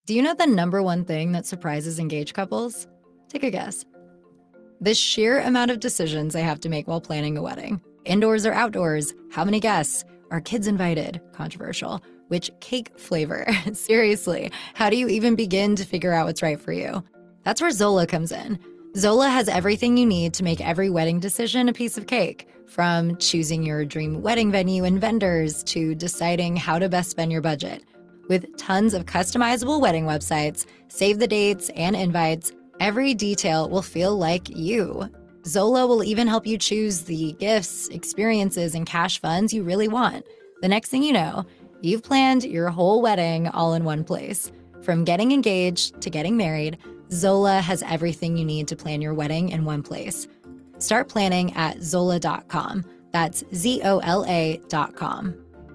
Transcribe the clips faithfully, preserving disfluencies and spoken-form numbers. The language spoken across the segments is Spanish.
Do you know the number one thing that surprises engaged couples? Take a guess. The sheer amount of decisions they have to make while planning a wedding. Indoors or outdoors? How many guests? Are kids invited? Controversial. Which cake flavor? Seriously, how do you even begin to figure out what's right for you? That's where Zola comes in. Zola has everything you need to make every wedding decision a piece of cake. From choosing your dream wedding venue and vendors to deciding how to best spend your budget. With tons of customizable wedding websites, save the dates and invites, every detail will feel like you. Zola will even help you choose the gifts, experiences, and cash funds you really want. The next thing you know, you've planned your whole wedding all in one place. From getting engaged to getting married, Zola has everything you need to plan your wedding in one place. Start planning at Zola dot com. That's Z O L A dot com.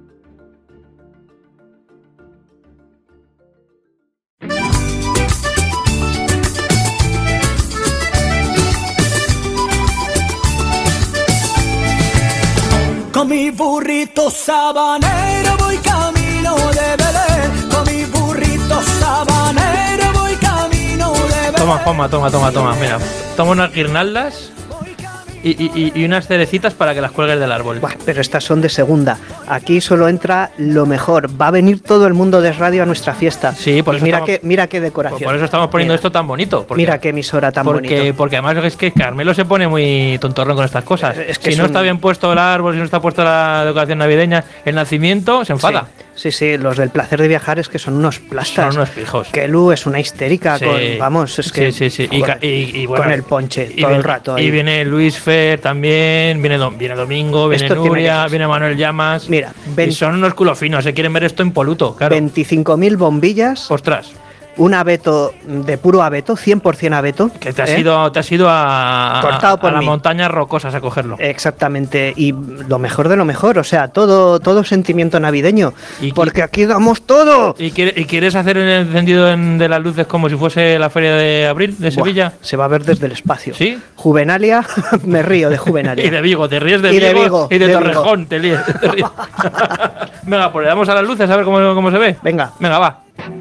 Con mi burrito sabanero voy camino de Belén. Con mi burrito sabanero voy camino de Belén. Toma, Juanma, toma, toma, toma. Mira, toma unas guirnaldas y, y, y unas cerecitas para que las cuelgues del árbol. Buah, pero estas son de segunda. Aquí solo entra lo mejor. Va a venir todo el mundo de radio a nuestra fiesta. Sí, por y eso mira estamos, qué, mira qué decoración. Por eso estamos poniendo mira, esto tan bonito. Porque, mira qué emisora tan porque, bonito. Porque además es que Carmelo se pone muy tontorrón con estas cosas. Es que si es no un... está bien puesto el árbol, si no está puesta la decoración navideña, el nacimiento, se enfada. Sí. Sí, sí, los del placer de viajar es que son unos plastas. Son unos pijos. Kelu es una histérica Sí. con, vamos, es que Sí, sí, sí. joder, Y, y, y bueno, con el ponche y todo viene, el rato. Ahí. Y viene Luis Fer también, viene, Dom, viene Domingo, viene Esto Nuria, que... viene Manuel Llamas. Mira, y son unos culos finos, se quieren ver esto impoluto, claro. veinticinco mil bombillas. Ostras. Un abeto de puro abeto, cien por ciento abeto. Que te has ¿eh? ido, te has ido a, Cortado por a las mí. montañas rocosas a cogerlo. Exactamente, y lo mejor de lo mejor, o sea, todo, todo sentimiento navideño, ¿Y porque aquí damos todo. ¿Y, quiere, ¿Y quieres hacer el encendido en- de las luces como si fuese la feria de abril de Sevilla? Buah, se va a ver desde el espacio. ¿Sí? Juvenalia, me río de Juvenalia. Y de Vigo, te ríes de Y Vigo, de Vigo, y de, de Torrejón, te ríes. Te ríes. Venga, pues le damos a las luces a ver cómo, cómo se ve. Venga. Venga, va.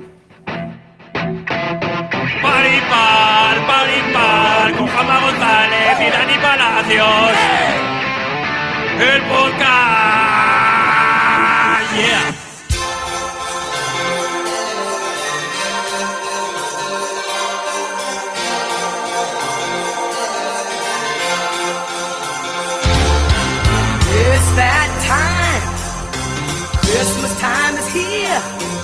Paripar, paripar, con Juanma González y Dani Palacios. El podcast. Yeah. It's that time. Christmas time is here.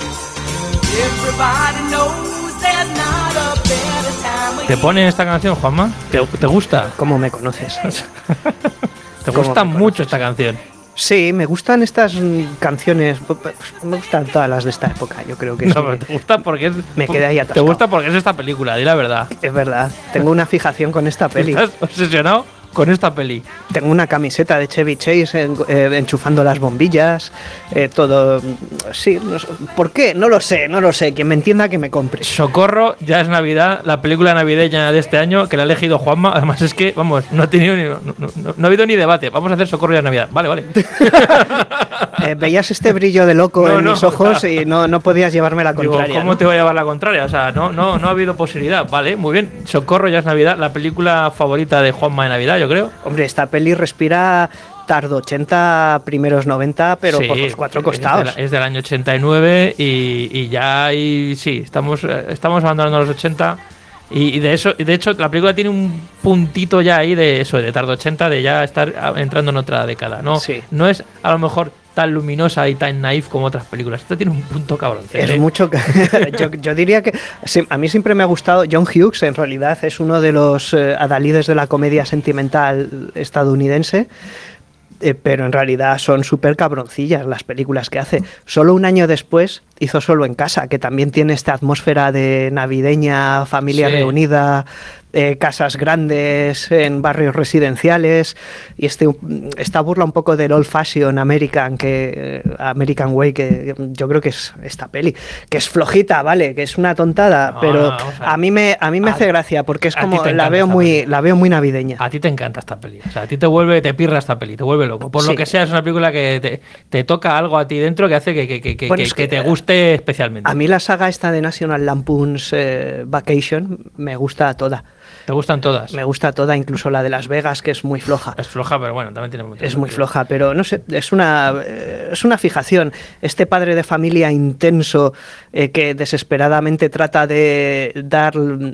Everybody knows there's not a better time of ¿Te year. ponen esta canción, Juanma? ¿Te, te gusta? ¿Cómo me conoces? ¿Te ¿Cómo gusta me mucho esta canción? Sí, me gustan estas mm, canciones, pues, me gustan todas las de esta época, yo creo que No, sí. pero te gusta porque es. Me quedé ahí Te atascado. gusta porque es esta película, di la verdad. Es verdad, tengo una fijación con esta peli. Estás obsesionado con esta peli. Tengo una camiseta de Chevy Chase en- eh, enchufando las bombillas, eh, todo. Sí, no sé. ¿Por qué? No lo sé, no lo sé. Quien me entienda que me compre. Socorro, ya es Navidad, la película navideña de este año que la ha elegido Juanma. Además es que, vamos, no ha tenido ni, no, no- no ha habido ni debate. Vamos a hacer Socorro ya es Navidad. Vale, vale. Eh, veías este brillo de loco No, en no, mis ojos o sea, y no, no podías llevarme la Digo, contraria. ¿cómo ¿no? te voy a llevar la contraria? O sea, no, no, no ha habido posibilidad. Vale, muy bien. Socorro ya es Navidad, la película favorita de Juanma de Navidad, yo creo. Hombre, esta peli respira tardo ochenta, primeros noventa, pero Sí, por los cuatro es costados. del- Es del año ochenta y nueve y, y ya hay, sí, estamos, eh, estamos abandonando los ochenta y, y de eso, y de hecho la película tiene un puntito ya ahí de eso, de tarde ochenta, de ya estar a- entrando en otra década, ¿no? Sí. No es a lo mejor tan luminosa y tan naif como otras películas. Esta tiene un punto cabrón. Es mucho que yo, yo diría que sí, a mí siempre me ha gustado John Hughes, en realidad es uno de los eh, adalides de la comedia sentimental estadounidense. Eh, pero en realidad son súper cabroncillas las películas que hace. Solo un año después hizo Solo en Casa, que también tiene esta atmósfera de navideña, familia Sí. reunida, eh, casas grandes en barrios residenciales y este, esta burla un poco del old fashion American, que, eh, American Way, que yo creo que es esta peli, que es flojita, vale, que es una tontada, No, pero no, vamos a ver. a mí me, a mí me A- hace gracia porque es a ti como te la encanta veo esta muy, peli. la veo muy navideña. A ti te encanta esta peli. O sea, a ti te vuelve, te pirra esta peli, te vuelve loco. Por Sí. lo que sea, es una película que te, te toca algo a ti dentro que hace que, que, que, que, Bueno, que- es que que, te guste divierte especialmente. A mí la saga esta de National Lampoon's eh, Vacation me gusta toda. ¿Te gustan todas? Me gusta toda, incluso la de Las Vegas, que es muy floja. Es floja, pero bueno, también tiene mucho Es muy sentido. floja, pero no sé, es una, eh, es una fijación. Este padre de familia intenso eh, que desesperadamente trata de dar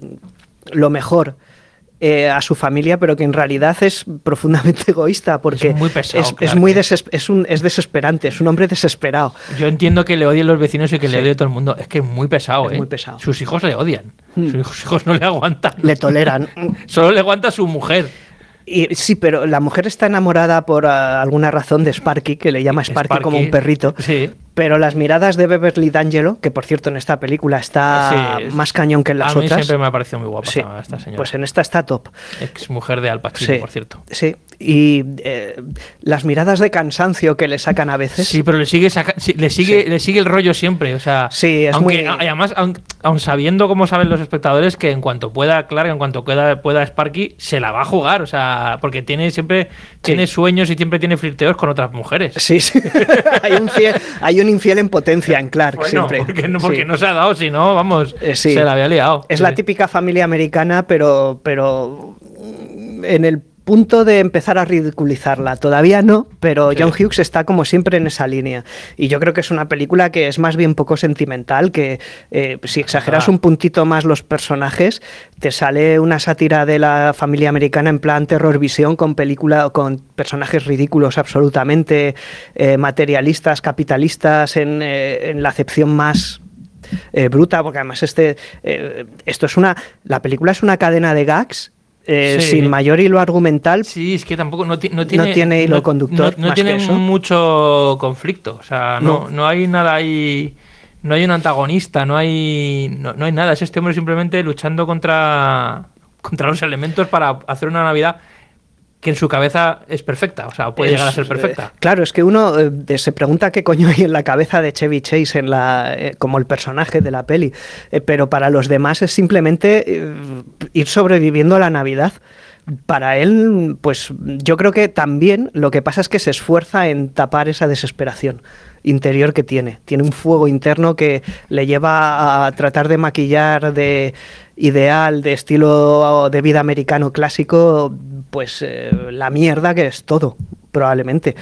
lo mejor eh, a su familia, pero que en realidad es profundamente egoísta porque Es muy pesado, es, es Clark, muy ¿eh? deses- es, un, es desesperante, es un hombre desesperado. Yo entiendo que le odien los vecinos y que le Sí. odie todo el mundo. Es que es muy pesado, Es ¿eh? muy pesado. Sus hijos le odian. Hmm. Sus hijos no le aguantan. Le toleran. Solo le aguanta su mujer. Y, sí, pero la mujer está enamorada por ah, alguna razón de Sparky, que le llama Sparky, Sparky, como un perrito. Sí. Pero las miradas de Beverly D'Angelo, que por cierto en esta película está Sí. más cañón que en las a mí otras. siempre me ha parecido muy guapa Sí, esta- esta señora. pues en esta está top. Ex mujer de Al Pacino, Sí, por cierto. sí. Y eh, las miradas de cansancio que le sacan a veces. Sí, pero le sigue saca- sí, le sigue Sí. le sigue el rollo siempre, o sea, Sí, es aunque, muy- a- además aun, aun sabiendo cómo saben los espectadores que en cuanto pueda Clark, en cuanto pueda, pueda Sparky, se la va a jugar, o sea, porque tiene siempre tiene sueños y siempre tiene flirteos con otras mujeres. Sí, sí. hay, un fiel- hay un infiel en potencia en Clark Bueno, siempre. porque no, porque Sí. no se ha dado, si no, vamos, Eh, sí. se la había liado. Es Sí, la sí. típica familia americana, pero, pero mm, en el punto de empezar a ridiculizarla. Todavía no, pero Sí. John Hughes está como siempre en esa línea. Y yo creo que es una película que es más bien poco sentimental, que eh, si exageras Ah. un puntito más los personajes, te sale una sátira de la familia americana en plan terror visión con película con personajes ridículos absolutamente, eh, materialistas, capitalistas en, eh, en la acepción más eh, bruta, porque además este eh, esto es una la película es una cadena de gags eh, Sí. sin mayor hilo argumental. Sí, es que tampoco no, ti- no tiene No tiene hilo conductor no, no más tiene que eso. mucho conflicto, o sea, no, No. no hay nada ahí, no hay un antagonista, no hay no, no hay nada, es este hombre simplemente luchando contra contra los elementos para hacer una Navidad que en su cabeza es perfecta, o sea, puede llegar a ser Es, perfecta. eh, claro, es que uno eh, se pregunta qué coño hay en la cabeza de Chevy Chase en la, eh, como el personaje de la peli, Eh, pero para los demás es simplemente eh, ir sobreviviendo a la Navidad. Para él, pues yo creo que también lo que pasa es que se esfuerza en tapar esa desesperación interior que tiene. Tiene un fuego interno que le lleva a tratar de maquillar de ideal, de estilo de vida americano clásico, pues eh, la mierda que es todo, probablemente.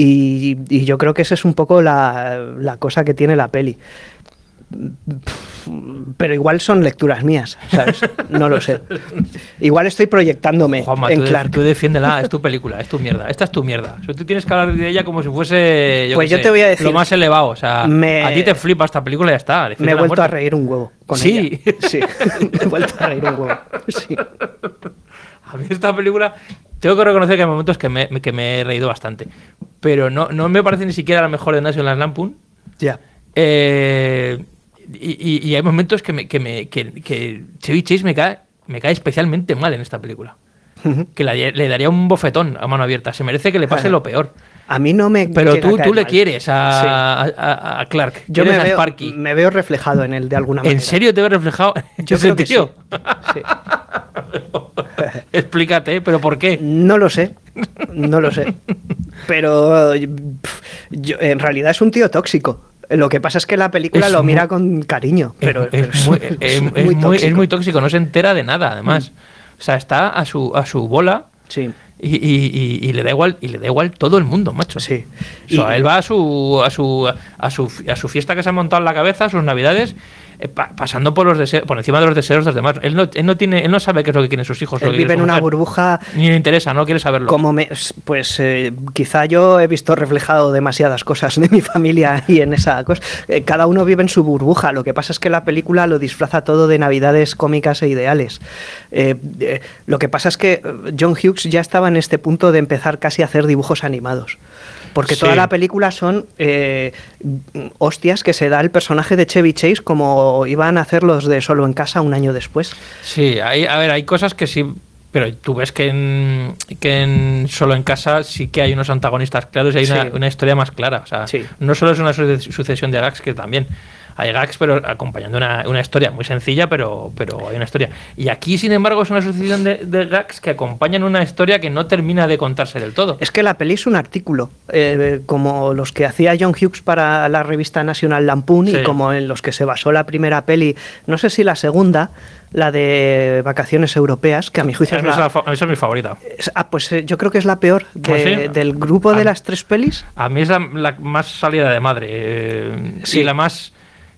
Y, y yo creo que esa es un poco la, la cosa que tiene la peli. Pero igual son lecturas mías, ¿sabes? No lo sé. Igual estoy proyectándome Juanma, en tú, de- Clark. tú defiéndela, es tu película, es tu mierda. Esta es tu mierda. O sea, tú tienes que hablar de ella como si fuese yo Pues qué yo sé, te voy a decir, lo más elevado. O sea, me- a ti te flipa esta película y ya está. Me he defiéndela vuelto a muerte. reír un huevo con Sí. ella. Sí, me he vuelto a reír un huevo. Sí. A mí esta película, tengo que reconocer que hay momentos que me, que me he reído bastante. Pero no, no me parece ni siquiera la mejor de National Lampoon. Ya. Eh, y, y- y hay momentos que, me, que, me, que, que Chevy Chase me cae, me cae especialmente mal en esta película. Que la- le daría un bofetón a mano abierta. Se merece que le pase lo peor. A mí no me. Pero llega a tú, caer tú le mal. quieres a, Sí. a- a- a Clark. Yo quieres me a veo, Sparky. me veo reflejado en él de alguna manera. ¿En serio te ves reflejado en Yo ese creo que tío? sí. Explícate, ¿eh? ¿pero por qué? No lo sé, no lo sé. Pero pf, yo- en realidad es un tío tóxico. Lo que pasa es que la película Es lo muy- mira con cariño. Pero, es, pero es muy, es- es- es es muy muy- es tóxico. Mm. muy tóxico, no se entera de nada, además. O sea, está a su, a su bola Sí. y, y- y- y le da igual, y le da igual todo el mundo, macho. Sí. O sea, Y- él va a su, a su a su a su fiesta que se ha montado en la cabeza, a sus navidades, eh, pa- pasando por los deseos, por encima de los deseos de los demás. Él no, él no tiene, él no sabe qué es lo que quieren sus hijos. lo Él que vive quiere en su una mujer. burbuja. Ni le interesa, no quiere saberlo. Como me, pues eh, quizá yo he visto reflejado demasiadas cosas de mi familia y en esa cosa. Eh, cada uno vive en su burbuja. Lo que pasa es que la película lo disfraza todo de navidades cómicas e ideales. Eh, eh, lo que pasa es que eh, John Hughes ya estaba en este punto de empezar casi a hacer dibujos animados. Porque Sí. toda la película son eh, hostias que se da el personaje de Chevy Chase como iban a hacer los de Solo en Casa un año después. Sí, hay, a ver, hay cosas que sí, pero tú ves que en, que en Solo en Casa sí que hay unos antagonistas claros y hay una, Sí. una historia más clara. O sea, Sí. no solo es una suce- sucesión de gags, que también hay gags, pero acompañando una, una historia muy sencilla, pero, pero hay una historia. Y aquí, sin embargo, es una sucesión de, de gags que acompañan una historia que no termina de contarse del todo. Es que la peli es un artículo, eh, como los que hacía John Hughes para la revista National Lampoon, sí. Y como en los que se basó la primera peli, no sé si la segunda, la de Vacaciones Europeas, que a mi juicio es, es, la, la, esa es mi favorita. Es, ah, pues eh, yo creo que es la peor de, ¿Sí? del grupo a, de las tres pelis. A mí es la, la más salida de madre. Eh, sí. Y la más...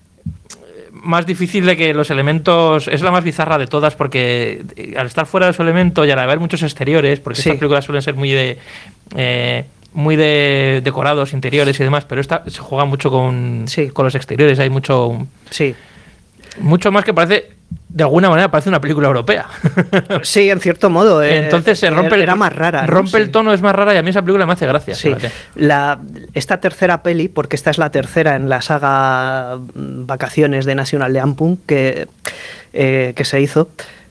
más difícil de que los elementos... Es la más bizarra de todas porque al estar fuera de su elemento y al haber muchos exteriores, porque sí. Estas películas suelen ser muy de... Eh, muy de decorados interiores y demás, pero esta se juega mucho con, sí. con los exteriores. Hay mucho... Sí. Mucho más que parece... De alguna manera parece una película europea. Sí, en cierto modo. Eh, Entonces se rompe el, era más rara. Rompe ¿no? el tono, sí. Es más rara y a mí esa película me hace gracia. Sí. La, esta tercera peli, porque esta es la tercera en la saga Vacaciones de National Lampoon que, eh, que se hizo,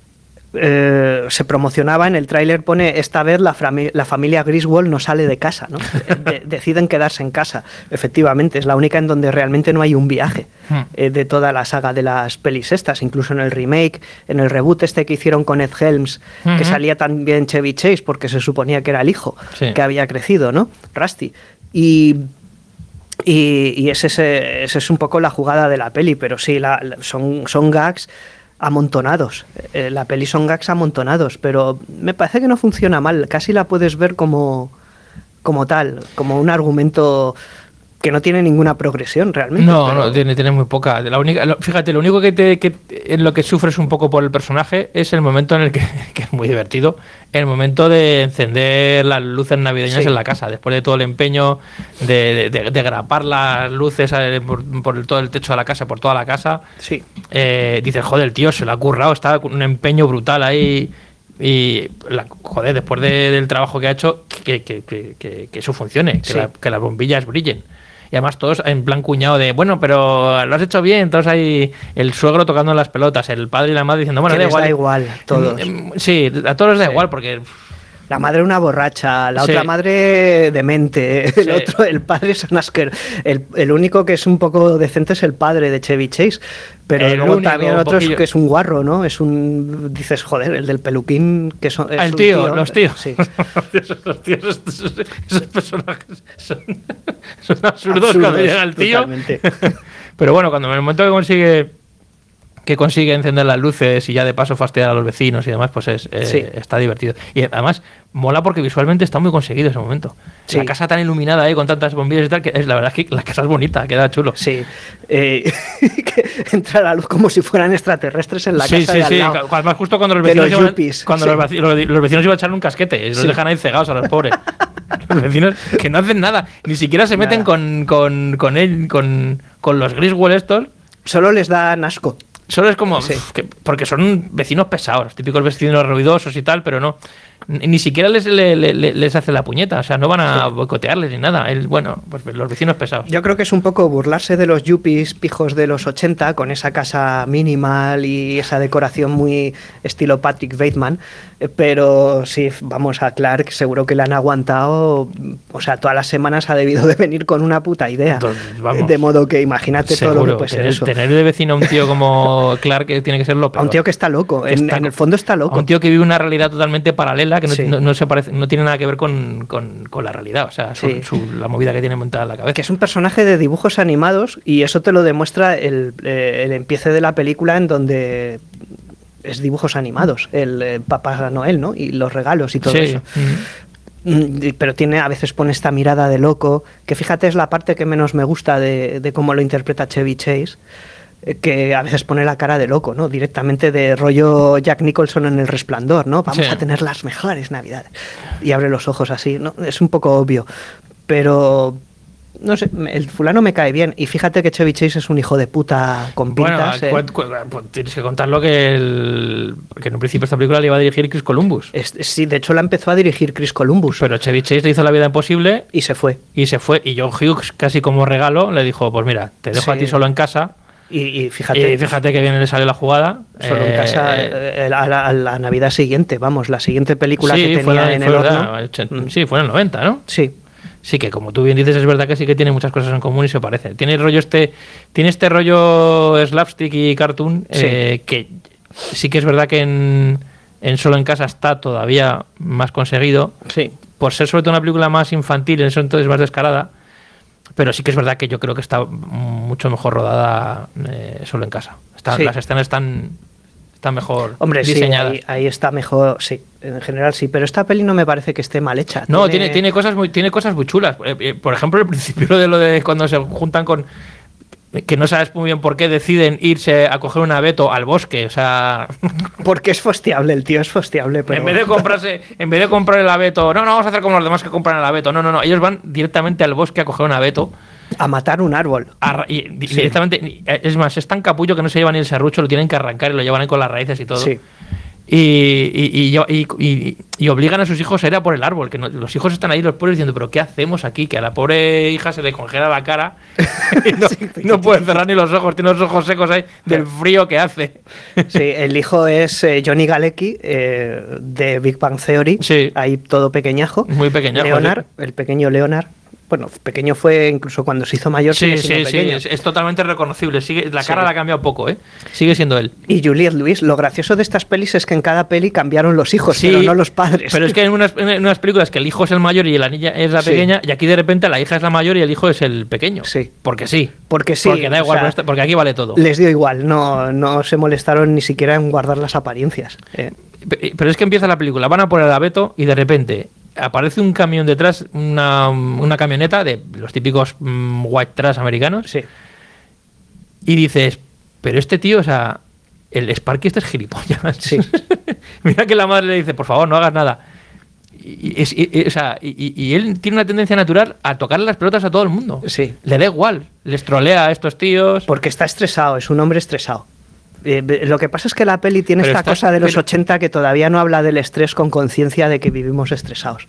eh, se promocionaba, en el tráiler pone: esta vez la, la familia Griswold no sale de casa, ¿no? De, deciden quedarse en casa. Efectivamente, es la única en donde realmente no hay un viaje eh, de toda la saga de las pelis estas, incluso en el remake, en el reboot este que hicieron con Ed Helms, uh-huh. que salía también Chevy Chase porque se suponía que era el hijo, sí. que había crecido, ¿no? Rusty. Y... Y, y ese, ese, ese es un poco la jugada de la peli, pero sí, la, la, son, son gags amontonados. Eh, la peli son gags amontonados, pero me parece que no funciona mal. Casi la puedes ver como, como tal, como un argumento que no tiene ninguna progresión realmente. No, pero... no, tiene, tiene muy poca. La única, lo, fíjate, lo único que, te, que en lo que sufres un poco por el personaje es el momento en el que, que es muy divertido, el momento de encender las luces navideñas sí. en la casa, después de todo el empeño de, de, de, de grapar las luces por, por el, todo el techo de la casa, por toda la casa. Sí. Eh, dices, joder, el tío se lo ha currado, está con un empeño brutal ahí. Y, la, joder, después de, del trabajo que ha hecho, que, que, que, que, que eso funcione, que, sí. la, que las bombillas brillen. Y además todos en plan cuñado de, bueno, pero lo has hecho bien. Entonces hay el suegro tocando las pelotas, el padre y la madre diciendo, bueno, que da igual. da igual, todos. Sí, a todos les da sí. igual porque... La madre una borracha, la sí. otra madre demente, el sí. otro, el padre es un asqueroso. El, el único que es un poco decente es el padre de Chevy Chase, pero el luego único, también otro poquillo. Es que es un guarro, ¿no? Es un, dices, joder, el del peluquín que son... Es el tío, tío, los tíos. Sí. los tíos, esos, esos personajes son, son absurdos, absurdos cuando llega el tío. Totalmente. Pero bueno, cuando en el momento que consigue... que consigue encender las luces y ya de paso fastidiar a los vecinos y demás, pues es, eh, sí. está divertido. Y además mola porque visualmente está muy conseguido ese momento. Sí. La casa tan iluminada ahí con tantas bombillas y tal, que es la verdad es que la casa es bonita, queda chulo. Sí. Eh, que entra la luz como si fueran extraterrestres en la sí, casa sí, de al sí. lado. Además justo cuando los vecinos, los iban, yuppies, cuando sí. los, vecinos, los vecinos iban a echarle un casquete y sí. los dejan ahí cegados a los pobres. Los vecinos que no hacen nada, ni siquiera se meten con, con, con él, con, con los Griswold estos. Solo les dan asco. Solo es como... Sí. Que, porque son vecinos pesados, típicos vecinos ruidosos y tal, pero no... Ni siquiera les, les, les, les hace la puñeta, o sea, no van a sí. boicotearles ni nada. El, bueno, pues los vecinos pesados. Yo creo que es un poco burlarse de los yuppies pijos de los ochenta, con esa casa minimal y esa decoración muy estilo Patrick Bateman, pero sí, vamos, a Clark seguro que le han aguantado, o sea, todas las semanas ha debido de venir con una puta idea. Entonces, vamos, de modo que imagínate seguro, todo lo que puede tener, ser eso. Tener de vecino a un tío como Clark que tiene que ser lo peor. A un tío que está loco, en, está, en el fondo está loco. A un tío que vive una realidad totalmente paralela que no, sí. no, no se parece, no tiene nada que ver con, con, con la realidad, o sea, su, sí. su, la movida que tiene montada en la cabeza. Que es un personaje de dibujos animados y eso te lo demuestra el, eh, el empiece de la película, en donde es dibujos animados, el eh, Papá Noel, ¿no? Y los regalos y todo sí. eso. Mm-hmm. Pero tiene, a veces pone esta mirada de loco, que fíjate es la parte que menos me gusta de, de cómo lo interpreta Chevy Chase, que a veces pone la cara de loco, ¿no? Directamente de rollo Jack Nicholson en El Resplandor, ¿no? Vamos sí. a tener las mejores navidades. Y abre los ojos así, ¿no? Es un poco obvio. Pero, no sé, el fulano me cae bien. Y fíjate que Chevy Chase es un hijo de puta con pintas. Bueno, ¿eh? cu- cu- cu- tienes que contarlo que, el, que en un principio esta película la iba a dirigir Chris Columbus. Es, sí, de hecho la empezó a dirigir Chris Columbus. Pero Chevy Chase le hizo la vida imposible. Y se fue. Y se fue. Y John Hughes, casi como regalo, le dijo, pues mira, te dejo sí. a ti solo en casa. Y, y fíjate, y fíjate que bien le salió la jugada. Solo eh, en casa eh, a, la, a la Navidad siguiente, vamos, la siguiente película sí, que tenía fue, en fue el verdad, horno. Sí, fue en el noventa, ¿no? Sí. sí que, como tú bien dices, es verdad que sí que tiene muchas cosas en común y se parece. Tiene el rollo este, tiene este rollo slapstick y cartoon, Sí. eh, que sí que es verdad que en, en Solo en Casa está todavía más conseguido, Sí. por ser sobre todo una película más infantil, en eso entonces más descarada, pero sí que es verdad que yo creo que está mucho mejor rodada eh, Solo en Casa. Está, Sí. Las escenas están, están mejor Hombre, sí, diseñadas. ahí, ahí está mejor, sí, en general sí, pero esta peli no me parece que esté mal hecha. No, tiene, tiene, cosas muy, tiene cosas muy chulas. Eh, eh, Por ejemplo, el principio de lo de cuando se juntan con... que no sabes muy bien por qué deciden irse a coger un abeto al bosque. O sea, Porque es fosteable, el tío es fosteable, pero... en vez de comprarse, en vez de comprar el abeto, no, no, vamos a hacer como los demás que compran el abeto. No, no, no. Ellos van directamente al bosque a coger un abeto. A matar un árbol. a ra- y di- directamente, es más, es tan capullo que no se llevan ni el serrucho, lo tienen que arrancar y lo llevan ahí con las raíces y todo. Sí. Y, y, y, y, y- y obligan a sus hijos a ir a por el árbol, que no- los hijos están ahí, los pobres, diciendo, pero ¿qué hacemos aquí? Que a la pobre hija se le congela la cara y no, no puede cerrar ni los ojos, tiene los ojos secos ahí del frío que hace. Sí, el hijo es eh, Johnny Galecki, eh, de Big Bang Theory, Sí. ahí todo pequeñajo. Muy pequeñajo, Leonard, sí. el pequeño Leonard. Bueno, pequeño fue incluso cuando se hizo mayor. Sí, sigue sí, siendo sí, pequeño. es, es totalmente reconocible. Sigue, la Sí. cara la ha cambiado poco, ¿eh? Sigue siendo él. Y Juliette Lewis, lo gracioso de estas pelis es que en cada peli cambiaron los hijos, Sí, pero no los padres. Pero es que en unas, en unas películas que el hijo es el mayor y la niña es la Sí. pequeña, y aquí de repente la hija es la mayor y el hijo es el pequeño. Sí. Porque sí. Porque sí, Porque da o igual, sea, pero esta- porque aquí vale todo. les dio igual, no, no se molestaron ni siquiera en guardar las apariencias. eh. Pe- Pero es que empieza la película, van a por el abeto y de repente aparece un camión detrás, una, una camioneta de los típicos mm, white trash americanos, Sí. y dices, pero este tío, o sea, el Sparky este es gilipollas. Sí. Mira que la madre le dice, por favor, no hagas nada. Y, y- es- y- y- o sea, y- y él tiene una tendencia natural a tocarle las pelotas a todo el mundo. Sí. Le da igual, les trolea a estos tíos. Porque está estresado, es un hombre estresado. Eh, be- lo que pasa es que la peli tiene Pero esta está- cosa de los pero- ochenta que todavía no habla del estrés con conciencia de que vivimos estresados.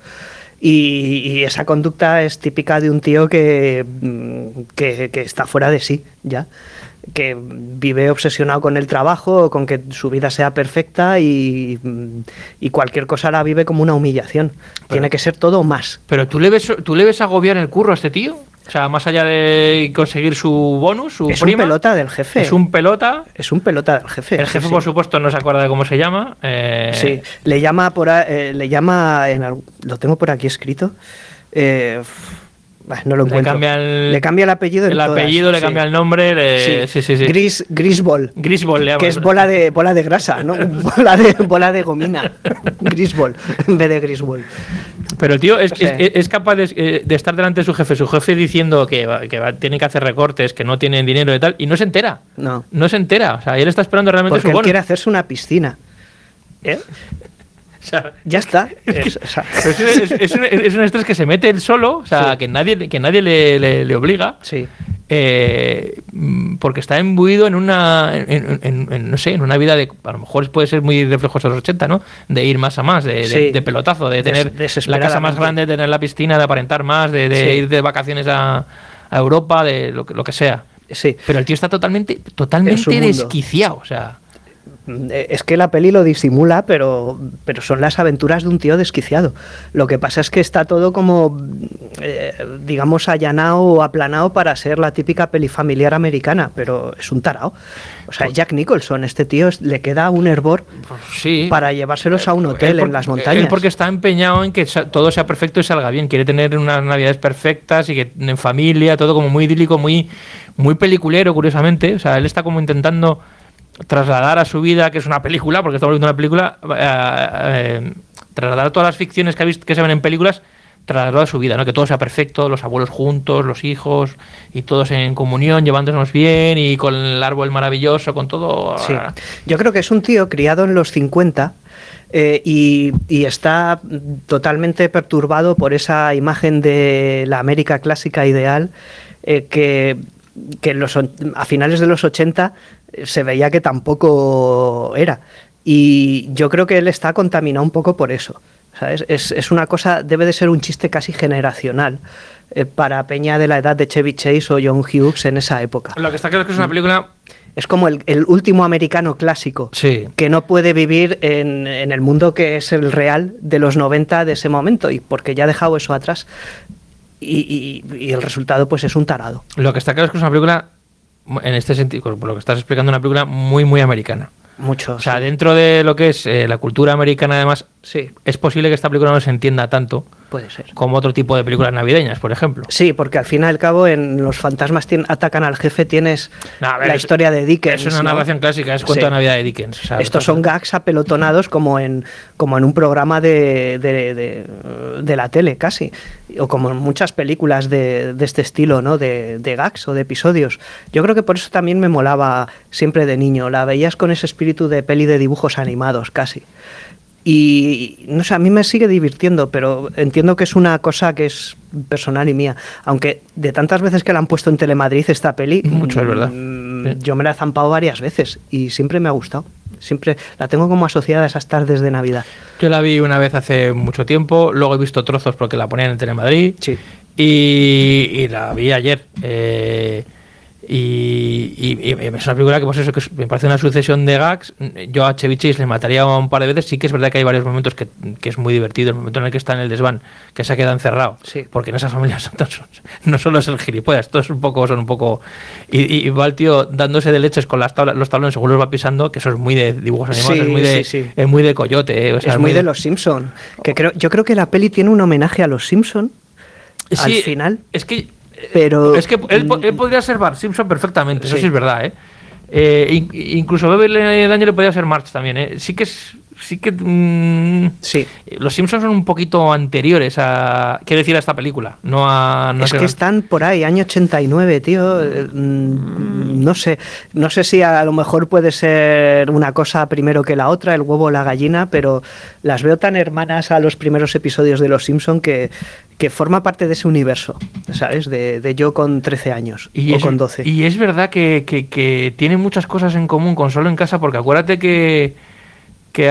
Y, y esa conducta es típica de un tío que, mm, que, que está fuera de sí, ya. Que vive obsesionado con el trabajo, con que su vida sea perfecta y, mm, y cualquier cosa la vive como una humillación. Tiene que ser todo más. Pero ¿tú le ves, tú le ves agobiar el curro a este tío? O sea, más allá de conseguir su bonus, su Es un prima, pelota del jefe. es un pelota. Es un pelota del jefe. El jefe, sí. por supuesto, no se acuerda de cómo se llama. eh, Sí, le llama por a- eh, le llama en al- lo tengo por aquí escrito. Eh, f- bah, no lo Le encuentro. cambia el- Le cambia el apellido. en El todas, apellido, le sí. cambia el nombre. le- sí, sí, sí. Gris Grisbol. Grisbol, le llaman. Que es bola de bola de grasa, ¿no? bola de bola de gomina. Grisbol en vez de Grisbol. Pero el tío es, O sea, es- es capaz de, eh, de estar delante de su jefe, su jefe diciendo que, va- que va- tiene que hacer recortes, que no tienen dinero y tal, y no se entera. No. No se entera. O sea, él está esperando realmente Porque su él bono. quiere hacerse una piscina. ¿Eh? O sea, Ya está. Es- o sea, pero es, es- es un, es un estrés que se mete él solo, o sea, Sí. que nadie, que nadie le, le- le obliga. sí. eh, mm, porque está imbuido en una en, en- en, no sé, en una vida de, a lo mejor puede ser muy reflejos de los ochenta, ¿no? De ir más a más, de, de- Sí. de pelotazo, de Des- tener la casa más desesperadamente. grande, de tener la piscina, de aparentar más, de, de Sí. ir de vacaciones a, a Europa, de lo que, lo que sea. Sí. Pero el tío está totalmente, En su totalmente mundo. desquiciado, o sea. Eh, Es que la peli lo disimula, pero, pero son las aventuras de un tío desquiciado. Lo que pasa es que está todo como, eh, digamos, allanado o aplanado para ser la típica peli familiar americana, pero es un tarao. O sea, Jack Nicholson, este tío es- le queda un hervor Sí. para llevárselos a un Él hotel por- en las montañas. Él porque está empeñado en que sa- todo sea perfecto y salga bien. Quiere tener unas navidades perfectas y que en familia, todo como muy idílico, muy, muy peliculero, curiosamente. O sea, él está como intentando trasladar a su vida, que es una película, porque estamos viendo una película, eh, eh, trasladar todas las ficciones que, ha visto, que se ven en películas, trasladar a su vida, ¿no? Que todo sea perfecto, los abuelos juntos, los hijos, y todos en comunión, llevándonos bien, y con el árbol maravilloso, con todo. Sí. Yo creo que es un tío criado en los cincuenta eh, y, y está totalmente perturbado por esa imagen de la América clásica ideal eh, que, que en los, on- a finales de los ochenta eh, se veía que tampoco era. Y yo creo que él está contaminado un poco por eso. ¿Sabes? Es, es una cosa, debe de ser un chiste casi generacional eh, para Peña de la edad de Chevy Chase o John Hughes en esa época. Lo que está claro es que es una película. Es como el, el último americano clásico Sí. que no puede vivir en, en el mundo que es el real de los noventa de ese momento, y porque ya ha dejado eso atrás. y, y, y el resultado pues es un tarado. Lo que está claro es que es una película, en este sentido, por lo que estás explicando, una película muy, muy americana. Mucho. O sea, sí. dentro de lo que es eh, la cultura americana, además, Sí, es posible que esta película no se entienda tanto puede ser. como otro tipo de películas navideñas, por ejemplo. Sí, porque al fin y al cabo en Los fantasmas tien- atacan al jefe tienes No, a ver, la es- historia de Dickens. Es una ¿no? narración clásica, es cuento Sí. de Navidad de Dickens. O sea, Estos son gags apelotonados como en, como en un programa de, de, de, de la tele, casi. O como en muchas películas de, de este estilo, ¿no? De, de gags o de episodios. Yo creo que por eso también me molaba siempre de niño. La veías con ese espíritu de peli de dibujos animados, casi. Y no sé, a mí me sigue divirtiendo, pero entiendo que es una cosa que es personal y mía. Aunque de tantas veces que la han puesto en Telemadrid esta peli, Mucho, es verdad. mm, Sí. yo me la he zampado varias veces y siempre me ha gustado. Siempre la tengo como asociada a esas tardes de Navidad. Yo la vi una vez hace mucho tiempo, luego he visto trozos porque la ponían en Telemadrid Sí. y, y la vi ayer. Eh, y, y- y es una película que, pues eso, que es- me parece una sucesión de gags. Yo a Chevy Chase le mataría un par de veces. Sí que es verdad que hay varios momentos que, que es muy divertido. El momento en el que está en el desván, que se ha quedado encerrado. Sí. Porque en esa familia son todos- no solo es el gilipollas, todos un poco, son un poco... Y, y- y va el tío dándose de leches con las tablas, los tablones según los va pisando, que eso es muy de dibujos animados, Sí, es muy de, sí, sí. es muy de coyote. eh, o sea, Es muy de los Simpson. Que creo, yo creo que la peli tiene un homenaje a los Simpson al Sí, final. Es que Pero Es que él, po- él podría ser Bart Simpson perfectamente, eso Sí. sí es verdad, ¿eh? Eh, in- incluso Beverly Daniel podría ser March también, ¿eh? Sí que es... Sí que... mm, sí. los Simpsons son un poquito anteriores a... Quiero decir, a esta película, no a... No es sé, que están por ahí, año ochenta y nueve, tío. eh, mm, No sé. No sé si a lo mejor puede ser una cosa primero que la otra, el huevo o la gallina, pero las veo tan hermanas a los primeros episodios de Los Simpson que, que forma parte de ese universo, ¿sabes? De, de yo con trece años Y o es, con doce. y es verdad que, que, que tiene muchas cosas en común con Solo en Casa, porque acuérdate que, que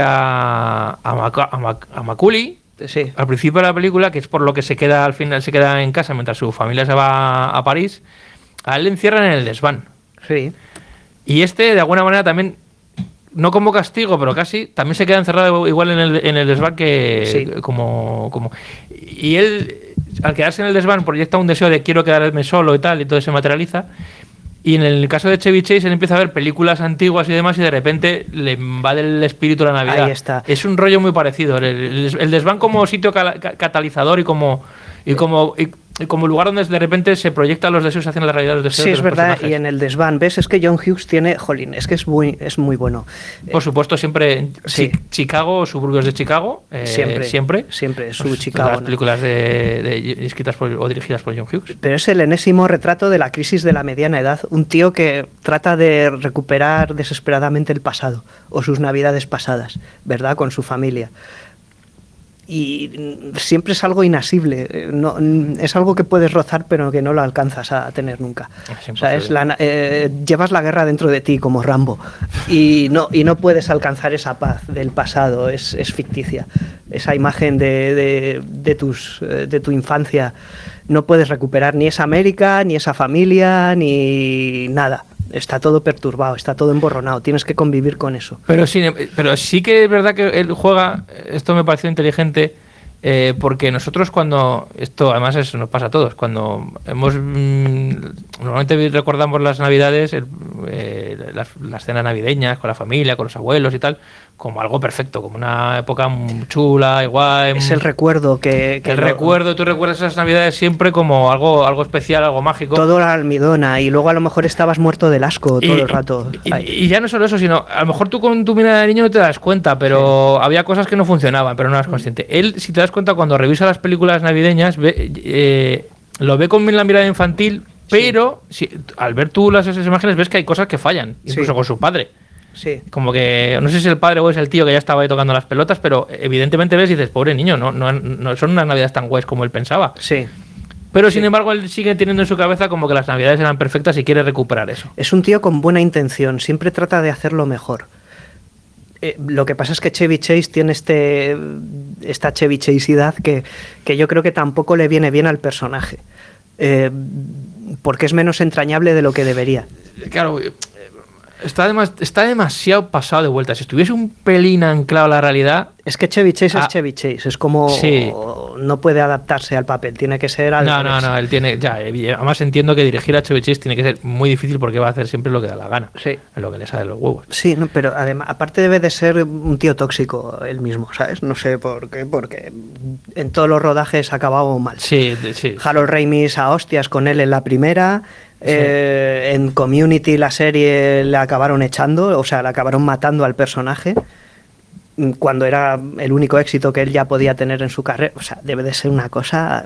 a, a, Maca- a, Mac- a Macaulay, Sí. al principio de la película, que es por lo que se queda al final, se queda en casa mientras su familia se va a París, a él le encierran en el desván. Sí. Y este, de alguna manera, también, no como castigo, pero casi, también se queda encerrado igual en el, en el desván que Sí. como, como... Y él, al quedarse en el desván, proyecta un deseo de quiero quedarme solo y tal, y todo se materializa. Y en el caso de Chevy Chase, él empieza a ver películas antiguas y demás, y de repente le invade el espíritu de la Navidad. Ahí está. Es un rollo muy parecido. El, el- el desván como sitio cala- ca- catalizador y como y como y, y como lugar donde de repente se proyectan los deseos, hacen la realidad los deseos. Sí, de es los verdad. personajes. Y en el desván, ¿ves? Es que John Hughes tiene. Jolín, es que es muy, es muy bueno. Por supuesto, siempre en Sí. Chi- Chicago, suburbios de Chicago. eh, Siempre. Siempre. Siempre, su Pues, Chicago, Las ¿no? películas de, de- escritas por, o dirigidas por John Hughes. Pero es el enésimo retrato de la crisis de la mediana edad. Un tío que trata de recuperar desesperadamente el pasado o sus navidades pasadas, ¿verdad? Con su familia. Y mm, siempre es algo inasible. eh, No, mm, es algo que puedes rozar, pero que no lo alcanzas a tener nunca. Es O sea, es imposible. la- eh, llevas la guerra dentro de ti como Rambo y no, y no puedes alcanzar esa paz del pasado. Es, es ficticia. Esa imagen de, de, de tus, eh, de tu infancia no puedes recuperar ni esa América, ni esa familia, ni nada. Está todo perturbado, está todo emborronado. Tienes que convivir con eso. Pero sí, pero sí que es verdad que él juega, esto me pareció inteligente, eh, porque nosotros cuando, esto además es, nos pasa a todos, cuando hemos, mm, normalmente recordamos las navidades, el- eh, las, las cenas navideñas con la familia, con los abuelos y tal, como algo perfecto, como una época muy chula, igual. Es el recuerdo que... que el lo- recuerdo, tú recuerdas esas navidades siempre como algo, algo especial, algo mágico. Todo la almidona y luego a lo mejor estabas muerto del asco todo el rato. Y, Ay. y ya no solo eso, sino a lo mejor tú con tu mirada de niño no te das cuenta, pero había cosas que no funcionaban, pero no eras consciente. Él, si te das cuenta, cuando revisa las películas navideñas, ve, eh, lo ve con la mirada infantil, pero si, al ver tú las esas imágenes ves que hay cosas que fallan, incluso Sí. con su padre. Sí. Como que, no sé si es el padre o es el tío que ya estaba ahí tocando las pelotas, pero evidentemente ves y dices, pobre niño, no, no, no son unas navidades tan guays como él pensaba. Sí. Pero sin embargo, él sigue teniendo en su cabeza como que las navidades eran perfectas y quiere recuperar eso. Es un tío con buena intención, siempre trata de hacerlo mejor. Eh, lo que pasa es que Chevy Chase tiene este esta Chevy Chaseidad que, que yo creo que tampoco le viene bien al personaje. Eh, porque es menos entrañable de lo que debería. Claro, eh, está, demas- está demasiado pasado de vuelta. Si estuviese un pelín anclado a la realidad, Es que Chevy Chase Ah, es Chevy Chase, es como, sí. no puede adaptarse al papel, tiene que ser al No, no, revés. no, él tiene. Ya, eh, además entiendo que dirigir a Chevy Chase tiene que ser muy difícil porque va a hacer siempre lo que da la gana. Sí. Es lo que le sale de los huevos. Sí, no, pero además, aparte debe de ser un tío tóxico él mismo, ¿sabes? No sé por qué, porque en todos los rodajes ha acabado mal. Sí, de- sí. Harold Ramis a hostias con él en la primera. Sí. eh, en Community, la serie, le acabaron echando, o sea, le acabaron matando al personaje cuando era el único éxito que él ya podía tener en su carrera. O sea, debe de ser una cosa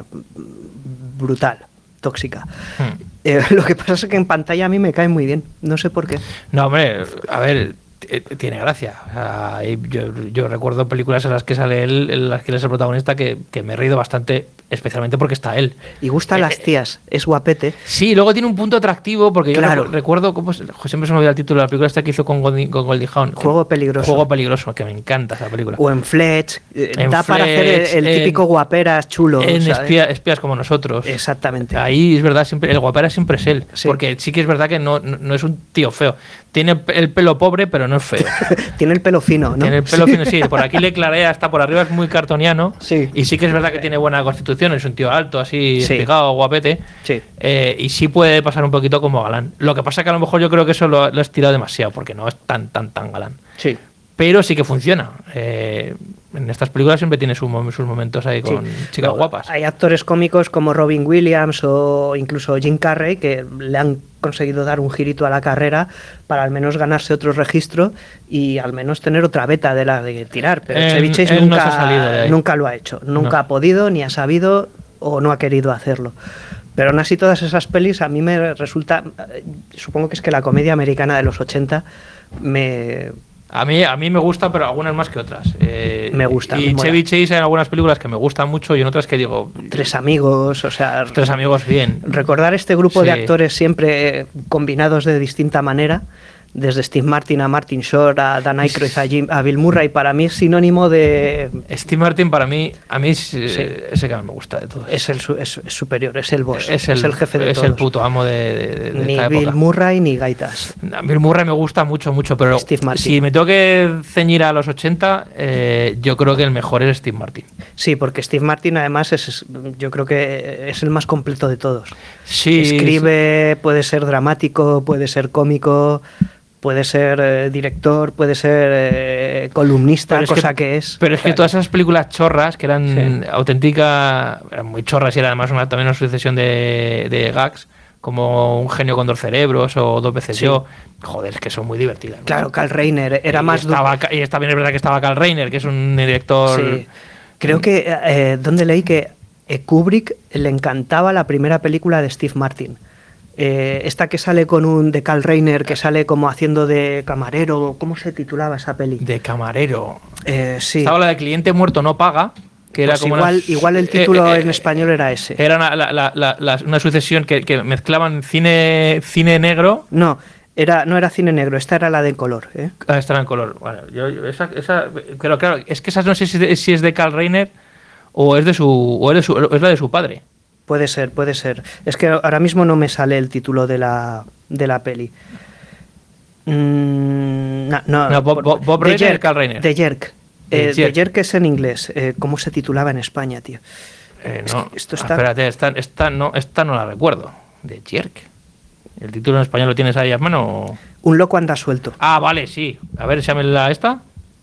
brutal, tóxica. Hmm. Eh, lo que pasa es que en pantalla a mí me cae muy bien, no sé por qué. No, hombre, a ver, t- tiene gracia. O sea, hay- yo, yo recuerdo películas en las que sale él, en las que él es el protagonista, que, que me he reído bastante, especialmente porque está él. Y gusta a Eh, las tías, es guapete. Sí, luego tiene un punto atractivo, porque yo Claro. recu- recuerdo, cómo se- siempre se me olvida el título de la película esta que hizo con Goldie, con Goldie Hawn. Juego peligroso. Juego peligroso, que me encanta esa película. O en Fletch, eh, En da para hacer Fletch, el, el en- típico guaperas chulo. en ¿sabes? espía- espías como nosotros. Exactamente. Ahí es verdad, siempre el guapera siempre es él. Sí. Porque sí que es verdad que no, no, no es un tío feo. Tiene el pelo pobre, pero no es feo. Tiene el pelo fino, ¿no? Tiene el pelo fino, sí. Por aquí le clarea, hasta por arriba es muy cartoniano. Sí. Y sí que es verdad que tiene buena constitución. Es un tío alto, así, Sí. espigado, guapete. Sí. Eh, y sí puede pasar un poquito como galán. Lo que pasa que a lo mejor yo creo que eso lo, lo has tirado demasiado, porque no es tan, tan, tan galán. Sí. Pero sí que funciona. Eh, en estas películas siempre tiene sus, mom- sus momentos ahí con Sí. chicas Luego, guapas. Hay actores cómicos como Robin Williams o incluso Jim Carrey que le han conseguido dar un girito a la carrera para al menos ganarse otro registro y al menos tener otra beta de la de tirar. Pero Él- Chevy Chase él no nunca, se ha salido de ahí. nunca lo ha hecho. Nunca No. ha podido, ni ha sabido o no ha querido hacerlo. Pero aún así todas esas pelis a mí me resulta... eh, Supongo que es que la comedia americana de los ochenta me... A mí, a mí me gusta, pero algunas más que otras. Eh, Me gusta, Y me mola. Chevy Chase en algunas películas que me gustan mucho y en otras que digo, Tres amigos, o sea... tres amigos bien. Recordar este grupo de Sí. actores siempre eh, combinados de distinta manera, desde Steve Martin a Martin Short, a Dan Aykroyd, a, Jim- a Bill Murray, para mí es sinónimo de... Steve Martin para mí, a mí es, eh, ese que más me gusta de todos. Es el su- es, es superior, es el boss, Es el, jefe de es todos. el puto amo de, de- de Ni esta Bill época. Murray ni Gaitas. A Bill Murray me gusta mucho, mucho, pero Steve Martin. si me tengo que ceñir a los ochenta, eh, yo creo que el mejor es Steve Martin. Sí, porque Steve Martin además es, es- yo creo que es el más completo de todos. Sí, Escribe, puede ser dramático, puede ser cómico, puede ser eh, director, puede ser eh, columnista, Pero es cosa que- que, es. Pero es que todas esas películas chorras, que eran Sí. auténticas, eran muy chorras y era además una, también una sucesión de, de gags, como Un genio con dos cerebros o Dos veces Sí. yo, joder, es que son muy divertidas. ¿no? Claro, Carl Reiner era y más... du- estaba, Ca- y también es verdad que estaba Carl Reiner, que es un director... Sí. Creo que, eh, ¿dónde leí que eh, Kubrick le encantaba la primera película de Steve Martin? Eh, esta que sale con un de Carl Reiner, que sale como haciendo de camarero, ¿cómo se titulaba esa peli? de camarero. Eh, sí. Estaba la de Cliente muerto no paga, que era Pues como igual, una- igual el eh, título eh, en español era ese. Era una, la- la- la- la- una sucesión que, que mezclaban cine cine negro. No, era, no era cine negro, esta era la de color. ¿eh? Ah, estaba en color. Bueno, yo, yo- esa, esa- pero claro, es que esa no sé si, de- si es de Carl Reiner o es de su o es, de su, es la de su padre. Puede ser, puede ser. Es que ahora mismo no me sale el título de la, de la peli. Mm, no, no, No, Bob- Bob- Bob The Reiner, Jerk, Carl Reiner. The Jerk. The Eh, The Jerk. Jerk es en inglés. Eh, ¿Cómo se titulaba en España, tío? Eh, Es no, que esto ah, está- espérate, esta, esta no, esta no la recuerdo. De Jerk. ¿El título en español lo tienes ahí a mano? o? Un loco anda suelto. Ah, vale, sí. A ver, llame la esta.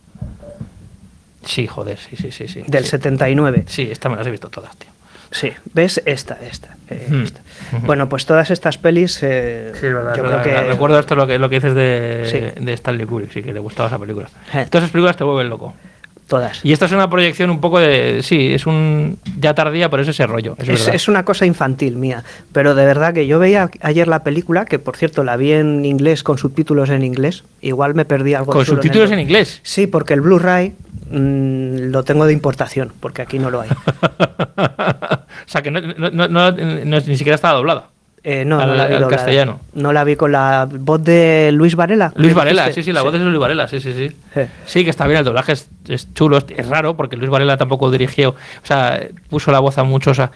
Sí, joder, sí, sí, sí. sí Del sí. setenta y nueve. Sí, esta me las he visto todas, tío. Sí, ¿ves? Esta, esta. eh, Hmm. esta. Bueno, pues todas estas pelis. eh, Sí, es verdad. yo es creo verdad, que. Recuerdo esto lo que, lo que dices de, Sí. de Stanley Kubrick, sí, que le gustaba esa película. Eh. Todas esas películas te vuelven loco. Todas. Y esta es una proyección un poco de. Sí, es un. Ya tardía, pero es ese rollo. Es, Es, verdad. es una cosa infantil mía, pero de verdad que yo veía ayer la película, que por cierto la vi en inglés con subtítulos en inglés, igual me perdí algo. Con chulo subtítulos el- en inglés. Sí, porque el Blu-ray mm, lo tengo de importación, porque aquí no lo hay. O sea, que no, no, no, no- no- ni siquiera estaba doblada. Eh, no, Al- no la vi al doblada. castellano. No la vi con la voz de Luis Varela. Luis ¿me Varela, dijiste? sí, sí, la voz de Luis Varela, sí, sí, sí. Sí. Sí, que está bien, el doblaje es, es chulo, es, es raro, porque Luis Varela tampoco dirigió, o sea, puso la voz a muchos a-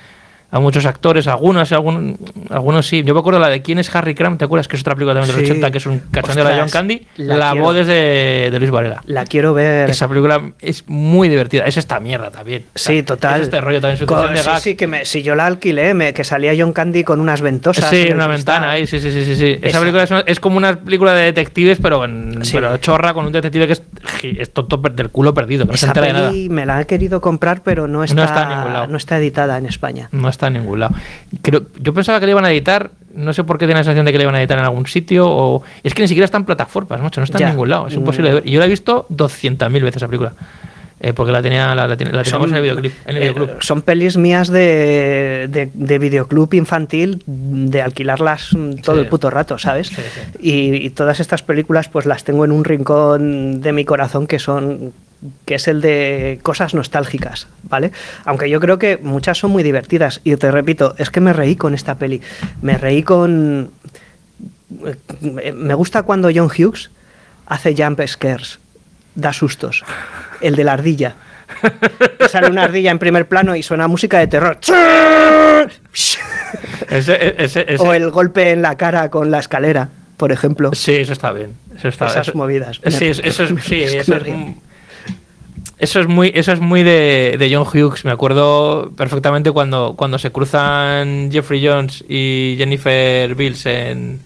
a muchos actores, algunos, algún, algunos sí. Yo me acuerdo la de ¿Quién es Harry Crumb? ¿Te acuerdas? Que es otra película también de los Sí. ochenta, que es un cachondeo de la John Candy. la La, quiero. voz es de, de Luis Varela. La quiero ver. Esa película es muy divertida. Es esta mierda también. O sea, Sí, total. Es este rollo también. Su Con- de sí, gag. sí, que me, si yo la alquilé, me, que salía John Candy con unas ventosas. Sí, en el una cristal. ventana ahí, sí, sí, sí, sí. sí. Esa, Esa. película es, una- es como una película de detectives, pero, en, Sí. pero chorra, con un detective que es, es tonto per- del culo perdido, que no se Esa entera de nada. peli me la he querido comprar, pero no está, está en ningún lado. no está editada en España. No está en ningún lado. Creo, yo pensaba que le iban a editar, no sé por qué tenía la sensación de que le iban a editar en algún sitio, o es que ni siquiera está en plataformas, macho, no está Ya. en ningún lado, es Mm. imposible de ver. Y yo la he visto doscientas mil veces esa película, eh, porque la tenía la, la, ten- la teníamos Son- en el videoclip. En el eh, videoclub. son pelis mías de, de, de videoclub infantil, de alquilarlas mm, todo Sí. el puto rato, ¿sabes? Sí, sí. Y, y todas estas películas pues las tengo en un rincón de mi corazón que son que es el de cosas nostálgicas, ¿vale? Aunque yo creo que muchas son muy divertidas y te repito, es que me reí con esta peli. Me reí con eh, me gusta cuando John Hughes hace jump scares, da sustos. El de la ardilla. Sale una ardilla en primer plano y suena música de terror. Ese- ese- ese- O el golpe en la cara con la escalera, por ejemplo. Sí, eso está bien. Eso está, Esas eso- movidas. Sí, eso, eso es, sí, Es que eso me es, río. mm, eso es muy, eso es muy de, de John Hughes. Me acuerdo perfectamente cuando, cuando se cruzan Jeffrey Jones y Jennifer Bills en,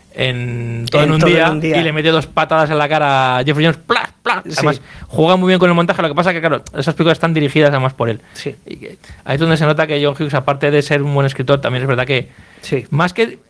en todo, en, En un, Todo en día, un Día. y le mete dos patadas en la cara a Jeffrey Jones. ¡Plas, plas! Sí. Además, juega muy bien con el montaje. Lo que pasa que, claro, esas películas están dirigidas además por él. Sí. Y que- ahí es donde se nota que John Hughes, aparte de ser un buen escritor, también es verdad que Sí. más que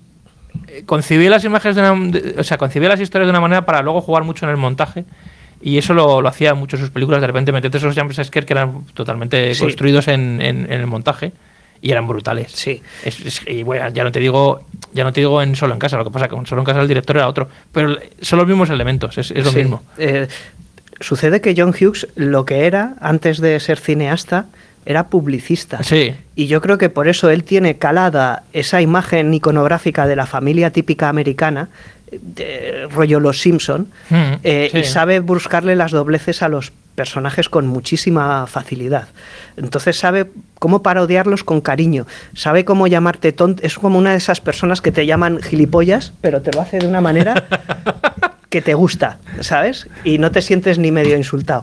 eh, concibir las imágenes de una, de- o sea, concibir las historias de una manera para luego jugar mucho en el montaje, y eso lo, lo hacía mucho en sus películas. De repente meterte esos jump scares que eran totalmente Sí. construidos en, en- en el montaje y eran brutales. Sí. Es- es- y bueno, ya no te digo ya no te digo en Solo en Casa, lo que pasa que con Solo en Casa el director era otro, pero son los mismos elementos, es, es lo Sí. mismo. Eh, sucede que John Hughes lo que era antes de ser cineasta era publicista. Sí. Y yo creo que por eso él tiene calada esa imagen iconográfica de la familia típica americana, de rollo Los Simpson, Mm, eh, sí. y sabe buscarle las dobleces a los personajes con muchísima facilidad. Entonces sabe cómo parodiarlos con cariño, sabe cómo llamarte tonto. Es como una de esas personas que te llaman gilipollas, pero te lo hace de una manera que te gusta, ¿sabes? Y no te sientes ni medio insultado.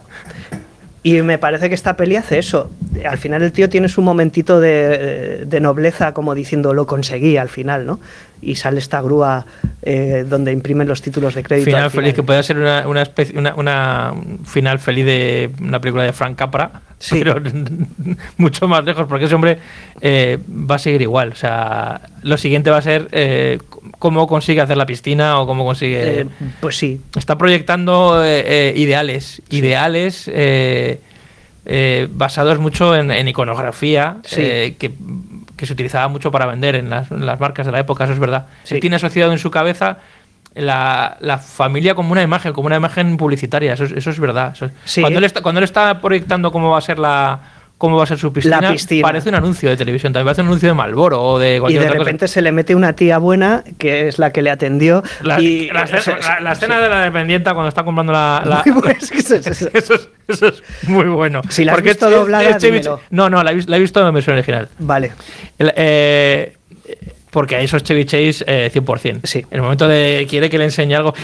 Y me parece que esta peli hace eso. Al final el tío tiene su momentito de, de nobleza, como diciendo lo conseguí al final, ¿no? Y sale esta grúa eh, donde imprimen los títulos de crédito. Final al final. feliz, que puede ser una, una, especie, una, una un final feliz de una película de Frank Capra, Sí. pero mucho más lejos, porque ese hombre eh, va a seguir igual. O sea, lo siguiente va a ser eh, cómo consigue hacer la piscina o cómo consigue. Eh, pues sí. Está proyectando eh, eh, ideales, ideales eh, eh, basados mucho en, en iconografía, Sí. eh, que, que se utilizaba mucho para vender en las, en las marcas de la época, eso es verdad. Sí. Él tiene asociado en su cabeza la, la familia como una imagen, como una imagen publicitaria, eso es, eso es verdad. Eso es- Sí. Cuando, él está, cuando él está proyectando cómo va a ser la cómo va a ser su piscina, La piscina. parece un anuncio de televisión, también parece un anuncio de Marlboro o de Y cualquier de otra cosa. repente se le mete una tía buena, que es la que le atendió. La, y, la escena, se- la- la escena de la dependienta cuando está comprando la. la- Muy bueno, es que eso- eso- eso, es, eso es muy bueno. Si la has Porque visto es- es- doblada, es Chevy- dímelo. no, no, la he, vis- la he visto en versión original. Vale. El- eh, porque ahí esos Chevy Chase eh, cien por ciento. Sí. En el momento de quiere que le enseñe algo.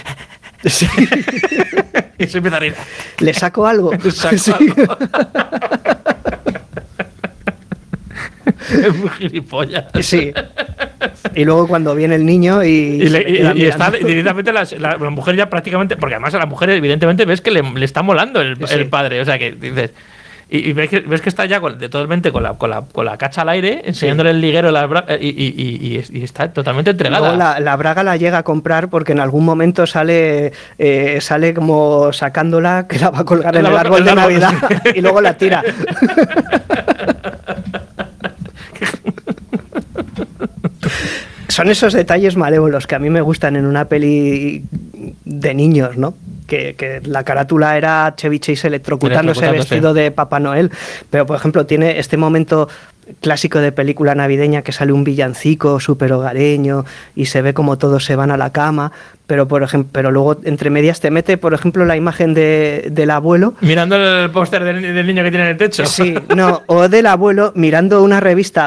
y se empieza a reír. ¿Le saco algo? Saco Sí. algo. Es muy gilipollas. Sí. Y luego cuando viene el niño y, Y, se le- le y- queda y está mirando. directamente la, la- la mujer ya prácticamente, porque además a la mujer evidentemente ves que le, le está molando el, Sí. el padre, o sea que dices, y, y ves, que, ves que está ya con, de totalmente con la, con, la, con la cacha al aire, enseñándole el liguero las bra- y, y, y- y- y está totalmente entregada. Luego la, la braga la llega a comprar porque en algún momento sale eh, sale como sacándola que la va a colgar en La el va a- árbol el de árbol, Navidad sí. y luego la tira. Son esos detalles malévolos que a mí me gustan en una peli de niños, ¿no? Que, que la carátula era Chevy Chase electrocutándose Electrocutándose. vestido de Papá Noel. Pero, por ejemplo, tiene este momento clásico de película navideña que sale un villancico súper hogareño y se ve como todos se van a la cama, pero por ejemplo, pero luego entre medias te mete, por ejemplo, la imagen de, del abuelo. Mirando el póster del, del niño que tiene en el techo. Sí, no, o del abuelo mirando una revista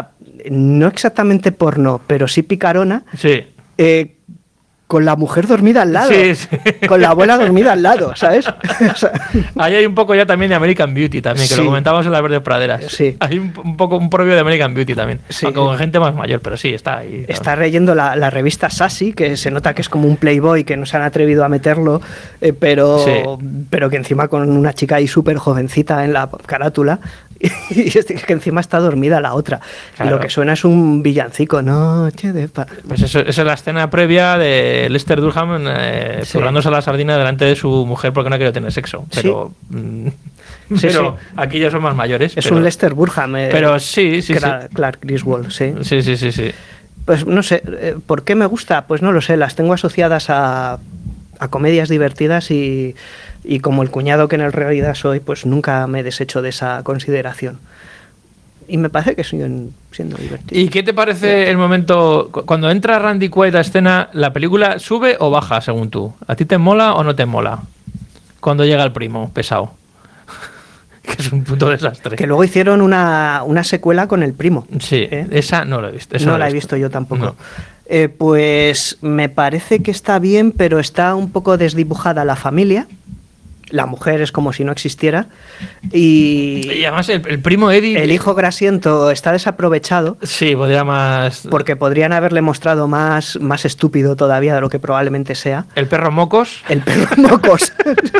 no exactamente porno, pero sí picarona, Sí. eh, con la mujer dormida al lado, Sí, sí. con la abuela dormida al lado, ¿sabes? O sea, Ahí hay un poco ya también de American Beauty también, que Sí. lo comentábamos en las verdes praderas. Sí. Hay un, un poco un propio de American Beauty también. Sí. Aunque con gente más mayor, pero sí, está ahí. está leyendo la, la revista Sassy, que se nota que es como un Playboy, que no se han atrevido a meterlo, eh, pero, Sí. pero que encima con una chica ahí súper jovencita en la carátula, y es que encima está dormida la otra. Y Claro. lo que suena es un villancico, noche de paz. Pues eso, esa es la escena previa de Lester Durham eh, Sí. zurrándose a la sardina delante de su mujer porque no quiere tener sexo. Sí. Pero, mm, Sí, pero sí. aquí ya son más mayores. Es pero, un Lester Burham. eh, Pero sí, sí, sí. Cla- Clark Griswold, sí. Sí, sí, sí, sí. Pues no sé, eh, ¿por qué me gusta? Pues no lo sé, las tengo asociadas a, a comedias divertidas y, y como el cuñado que en realidad soy, pues nunca me desecho de esa consideración. Y me parece que siguen siendo divertidas. ¿Y qué te parece el momento cu- cuando entra Randy Quaid a escena? ¿La película sube o baja según tú? ¿A ti te mola o no te mola? Cuando llega el primo pesado. Que es un puto desastre. Que luego hicieron una, una secuela con el primo. Sí, ¿eh? esa no la he visto. esa No la he visto yo tampoco. No. Eh, pues me parece que está bien, pero está un poco desdibujada la familia. La mujer es como si no existiera. Y Y además el, el primo Eddie. el hijo grasiento está desaprovechado Sí, podría más. porque podrían haberle mostrado más, más estúpido todavía de lo que probablemente sea. El perro Mocos. El perro mocos.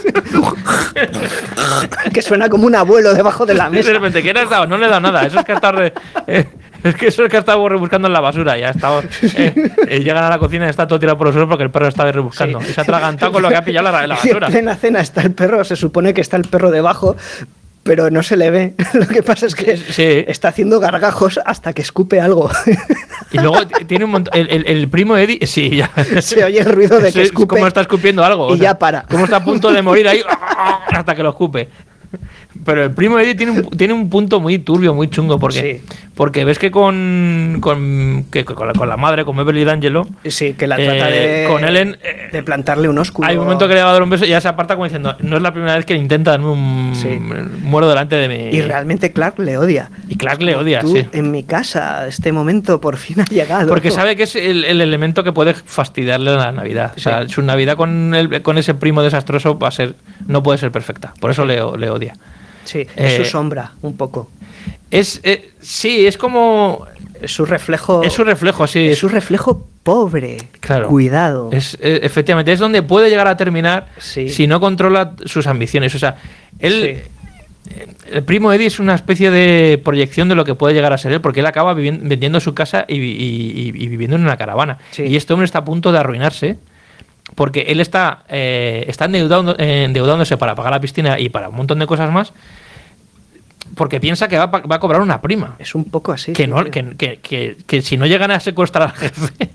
Que suena como un abuelo debajo de la De mesa. repente, ¿qué le has dado? No le he dado nada. Eso es que ha estado. re- eh, es que eso es que ha estado rebuscando en la basura. Ya ha estado. eh, eh, llegan a la cocina y está todo tirado por los suelos porque el perro está rebuscando. Y se ha atragantado con lo que ha pillado la, la Y en basura. plena cena está el perro, se supone que está el perro debajo, pero no se le ve. Lo que pasa es que Sí. está haciendo gargajos hasta que escupe algo. Y luego t- tiene un montón. El, el- el primo Eddie. Sí, ya. Se oye el ruido de que Sí, es escupe. como está escupiendo algo. o y sea, ya para. Como está a punto de morir ahí hasta que lo escupe. Pero el primo Eddie tiene un, tiene un punto muy turbio, muy chungo, porque, Sí. porque ves que con, con, que con, la, con la madre, con Beverly D'Angelo, Sí, que la Eh, trata de, con Ellen, eh, de plantarle un ósculo. hay un momento que le va a dar un beso y ya se aparta como diciendo, no es la primera vez que intenta darme un Sí. muero delante de mí. Y realmente Clark le odia. Y Clark le odia, Tú, sí. en mi casa, este momento por fin ha llegado. Porque sabe que es el, el elemento que puede fastidiarle la Navidad. O sea, Sí. su Navidad con, el, con ese primo desastroso va a ser, no puede ser perfecta. Por eso le, le odia. Sí, es Eh, su sombra, un poco. Es, eh, sí, es como. Es su reflejo. Es su reflejo, sí. Es su reflejo pobre. Claro. Cuidado. Es, eh, efectivamente, es donde puede llegar a terminar Sí. si no controla sus ambiciones. O sea, él. Sí. El primo Eddie es una especie de proyección de lo que puede llegar a ser él, porque él acaba vivi- vendiendo su casa y, y- y- y viviendo en una caravana. Sí. Y este hombre está a punto de arruinarse, porque él está, eh, está endeudando- eh, endeudándose para pagar la piscina y para un montón de cosas más, porque piensa que va, a pa- va a cobrar una prima. Es un poco así. Que, sí, no, tío. que, que, que, que si no llegan a secuestrar al jefe.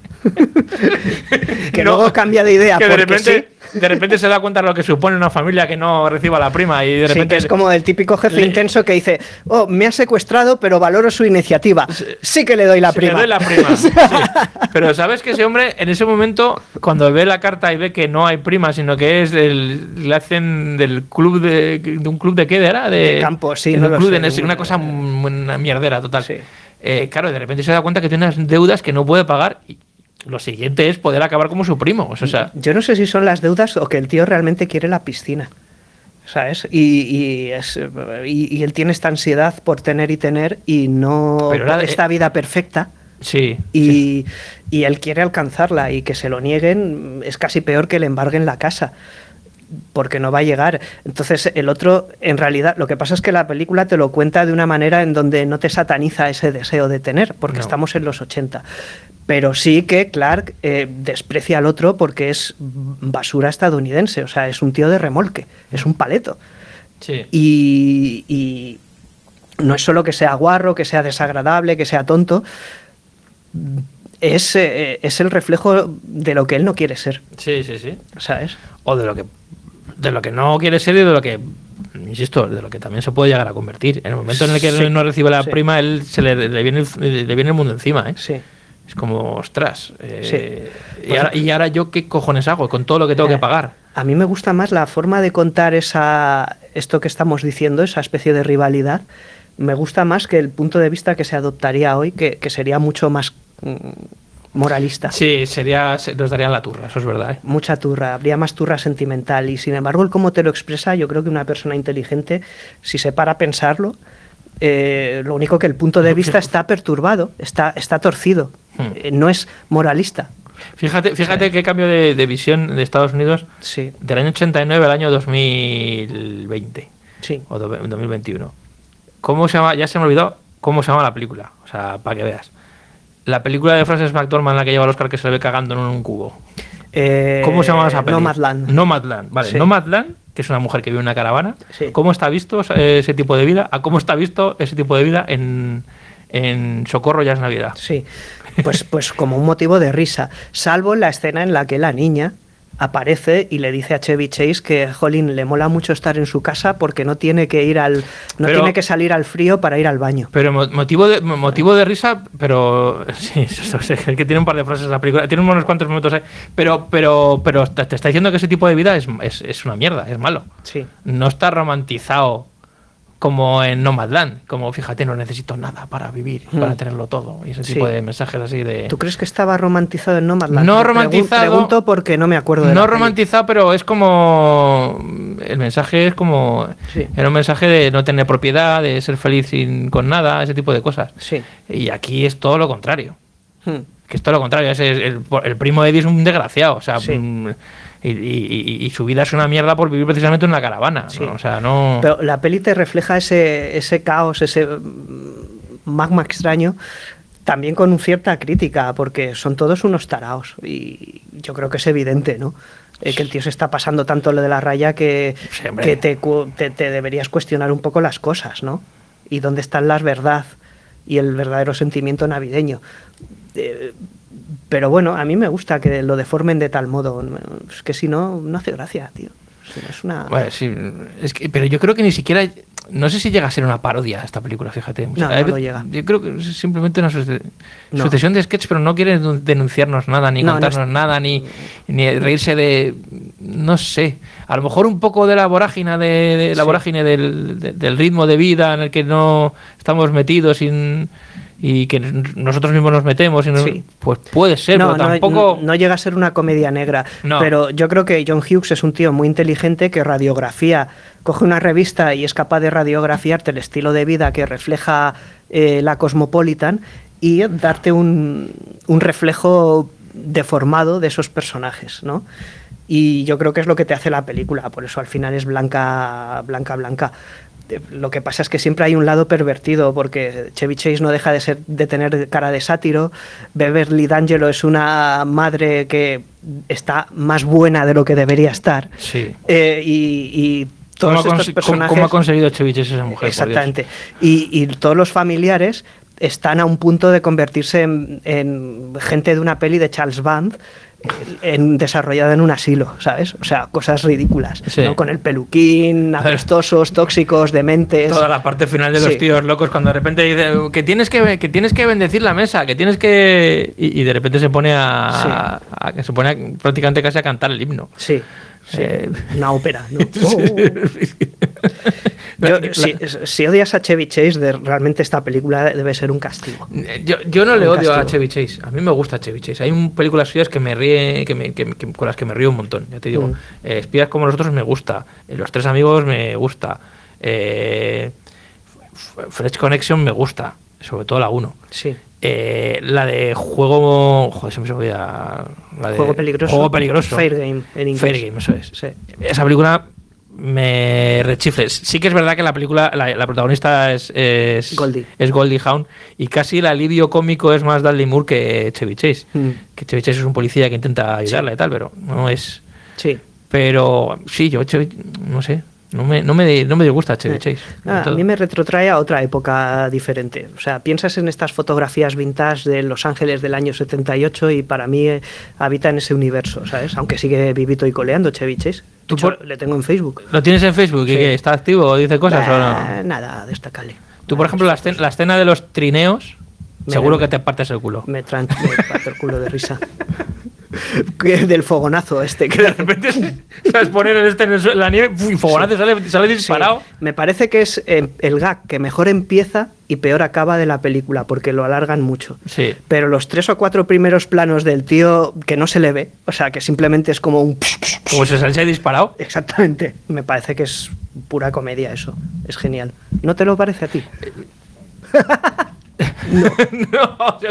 Que no, luego cambia de idea. que de porque repente, sí, de repente se da cuenta de lo que supone una familia que no reciba la prima y de sí, repente que es como el típico jefe le- intenso que dice, oh, me ha secuestrado, pero valoro su iniciativa. Sí que le doy la Sí, prima. le doy la prima. Sí. Pero sabes que ese hombre, en ese momento, cuando ve la carta y ve que no hay prima, sino que es del, le hacen del club de, de un club de qué era, de, De campo, sí, de no un lo club sé, de- de una un- cosa, una mierdera total. Sí. Eh, claro, de repente se da cuenta que tiene unas deudas que no puede pagar. Y lo siguiente es poder acabar como su primo. O sea, Yo no sé si son las deudas o que el tío realmente quiere la piscina. ¿Sabes? Y, y, es- y- y él tiene esta ansiedad por tener y tener y no Pero era- esta vida perfecta. sí. Y, sí. y él quiere alcanzarla y que se lo nieguen es casi peor que le embarguen la casa porque no va a llegar. Entonces el otro, en realidad, lo que pasa es que la película te lo cuenta de una manera en donde no te sataniza ese deseo de tener, porque No. estamos en los ochenta. Pero sí que Clark eh, desprecia al otro porque es basura estadounidense, o sea, es un tío de remolque, es un paleto. Sí. Y, y no es solo que sea guarro, que sea desagradable, que sea tonto, es, eh, es el reflejo de lo que él no quiere ser, Sí, sí, sí. ¿sabes? O de lo que de lo que no quiere ser y de lo que, insisto, de lo que también se puede llegar a convertir. En el momento en el que Sí, él no recibe la sí. prima, él se le, le viene el, le viene el mundo encima, ¿eh? Sí. Es como, ostras. eh, Sí. y, ahora, y ahora yo qué cojones hago con todo lo que tengo Eh, que pagar. A mí me gusta más la forma de contar esa, esto que estamos diciendo, esa especie de rivalidad, me gusta más que el punto de vista que se adoptaría hoy, que, que sería mucho más mm, moralista. Sí, sería, se- nos darían la turra, eso es verdad. ¿eh? Mucha turra, habría más turra sentimental y sin embargo el cómo te lo expresa, yo creo que una persona inteligente, si se para a pensarlo, eh, lo único que el punto de vista está perturbado, está, está torcido, Hmm. eh, no es moralista. Fíjate, fíjate qué cambio de, de visión de Estados Unidos Sí, del año ochenta y nueve al año dos mil veinte sí. o do- dos mil veintiuno. ¿Cómo se llama? Ya se me olvidó cómo se llama la película. O sea, para que veas. La película de Frances McDormand, la que lleva el Oscar, que se le ve cagando en un cubo. Eh, ¿Cómo se llama esa película? Nomadland. Nomadland, vale. Sí. Nomadland, que es una mujer que vive en una caravana. Sí. ¿Cómo está visto ese tipo de vida? ¿A cómo está visto ese tipo de vida en, en Socorro ya es Navidad? Sí, pues, pues como un motivo de risa, salvo en la escena en la que la niña aparece y le dice a Chevy Chase que, jolín, le mola mucho estar en su casa porque no tiene que ir al, no Pero- tiene que salir al frío para ir al baño. Pero mo- motivo de, mo- motivo de risa, pero sí, eso, es que tiene un par de frases la película, tiene unos cuantos minutos ahí, pero, pero, pero te te está diciendo que ese tipo de vida es, es, es una mierda, es malo. Sí, No está romantizado como en Nomadland, como fíjate, no necesito nada para vivir, Mm. para tenerlo todo, y ese Sí. tipo de mensajes así de... ¿tú crees que estaba romantizado en Nomadland? No Pregun- romantizado- Pregunto porque no me acuerdo de No la peli. romantizado, pero es como... El mensaje es como... Sí. Era un mensaje de no tener propiedad, de ser feliz sin, con nada, ese tipo de cosas. Sí. Y aquí es todo lo contrario. Hmm. Que es todo lo contrario. Es el, el- el primo de Eddie es un desgraciado. O sea, Sí. mm, y, y- y- y su vida es una mierda por vivir precisamente en una caravana. Sí. ¿no? O sea, no... Pero la peli te refleja ese, ese caos, ese mm, magma extraño, también con cierta crítica, porque son todos unos taraos. Y yo creo que es evidente, ¿no? Eh, que el tío se está pasando tanto lo de la raya que, Sí, hombre. que te, cu- te- te deberías cuestionar un poco las cosas, ¿no? Y dónde están las verdad y el verdadero sentimiento navideño. Eh, pero bueno, a mí me gusta que lo deformen de tal modo. Es que si no, no hace gracia, tío. Es una... Bueno, sí, es que, pero yo creo que ni siquiera... No sé si llega a ser una parodia esta película, fíjate. No, A no ver, lo llega. Yo creo que es simplemente una suce- No. sucesión de sketches, pero no quiere denun- denunciarnos nada, ni No, no contarnos es- nada, ni, ni reírse de... No sé. A lo mejor un poco de la vorágine, de, de la Sí. vorágine del, de- del ritmo de vida en el que no estamos metidos sin- y que n- nosotros mismos nos metemos. Y no- Sí. Pues puede ser, no, pero no- tampoco... no, no llega a ser una comedia negra, No. pero yo creo que John Hughes es un tío muy inteligente que radiografía, coge una revista y es capaz de radiografiarte el estilo de vida que refleja eh, la Cosmopolitan y darte un, un reflejo deformado de esos personajes, ¿no? Y yo creo que es lo que te hace la película, por eso al final es blanca, blanca, blanca. Eh, Lo que pasa es que siempre hay un lado pervertido, porque Chevy Chase no deja de ser de tener cara de sátiro. Beverly D'Angelo es una madre que está más buena de lo que debería estar. Sí. Eh, y, y ¿Cómo todos ha, estos consi- cómo- personajes. cómo ha conseguido Chevy Chase esa mujer? por Dios? Exactamente. Y, y todos los familiares están a un punto de convertirse en, en gente de una peli de Charles Band en, desarrollada en un asilo, ¿sabes? O sea, cosas ridículas, Sí. ¿no? Con el peluquín, apestosos, tóxicos, dementes. Toda la parte final de los Sí. tíos locos cuando de repente dice que tienes que, que tienes que bendecir la mesa, que tienes que y, y de repente se pone a, a- que se pone a- prácticamente casi a cantar el himno. Sí, sí, Eh, una ópera, ¿no? Yo- si, si odias a Chevy Chase, de, realmente esta película debe ser un castigo. Yo, yo no le Un odio a castigo. Chevy Chase. A mí me gusta Chevy Chase. Hay un, películas suyas que me ríe, que me- que- que- con las que me río un montón. Ya te digo. Mm. Eh, Espías como nosotros me gusta. Eh, Los tres amigos me gusta. Eh, F- Fresh Connection me gusta. Sobre todo la uno. Sí. Eh, la de juego. Joder, siempre se me olvida. La de Juego peligroso. Juego peligroso. Fair Game, en inglés. Fair Game, eso es. Sí. Esa película me rechifle. Sí que es verdad que la película, la, la protagonista es, es Goldie. es Goldie Hawn y casi el alivio cómico es más Dudley Moore que Chevy Chase. Mm. Que Chevy Chase es un policía que intenta ayudarla y tal, pero no es. Sí. Pero sí, yo Chevy, no sé, no me, no me, no me disgusta Chevy Chase. Ah, a Todo. mí me retrotrae a otra época diferente. O sea, piensas en estas fotografías vintage de Los Ángeles del año setenta y ocho y para mí eh, habita en ese universo, ¿sabes? Aunque sigue vivito y coleando Chevy Chase. ¿Tú De hecho, por- le tengo en Facebook. ¿Lo tienes en Facebook? ¿Y Sí. qué? ¿Está activo o dice cosas o Bah, no? Nada destacable. Tú, por ejemplo, la escena, la escena de los trineos, Me- seguro me- que te partes el culo. Me, tran- me parto el culo de risa. Que del fogonazo este. Que de repente sabes poner el este en el suelo- la nieve y fogonazo Sí. sale, sale Sí, disparado. me parece que es eh, el gag que mejor empieza y peor acaba de la película, porque lo alargan mucho. Sí. Pero los tres o cuatro primeros planos del tío que no se le ve, o sea, que simplemente es como un... Como si se disparado. Exactamente. Me parece que es pura comedia eso. Es genial. ¿No te lo parece a ti? No. yo,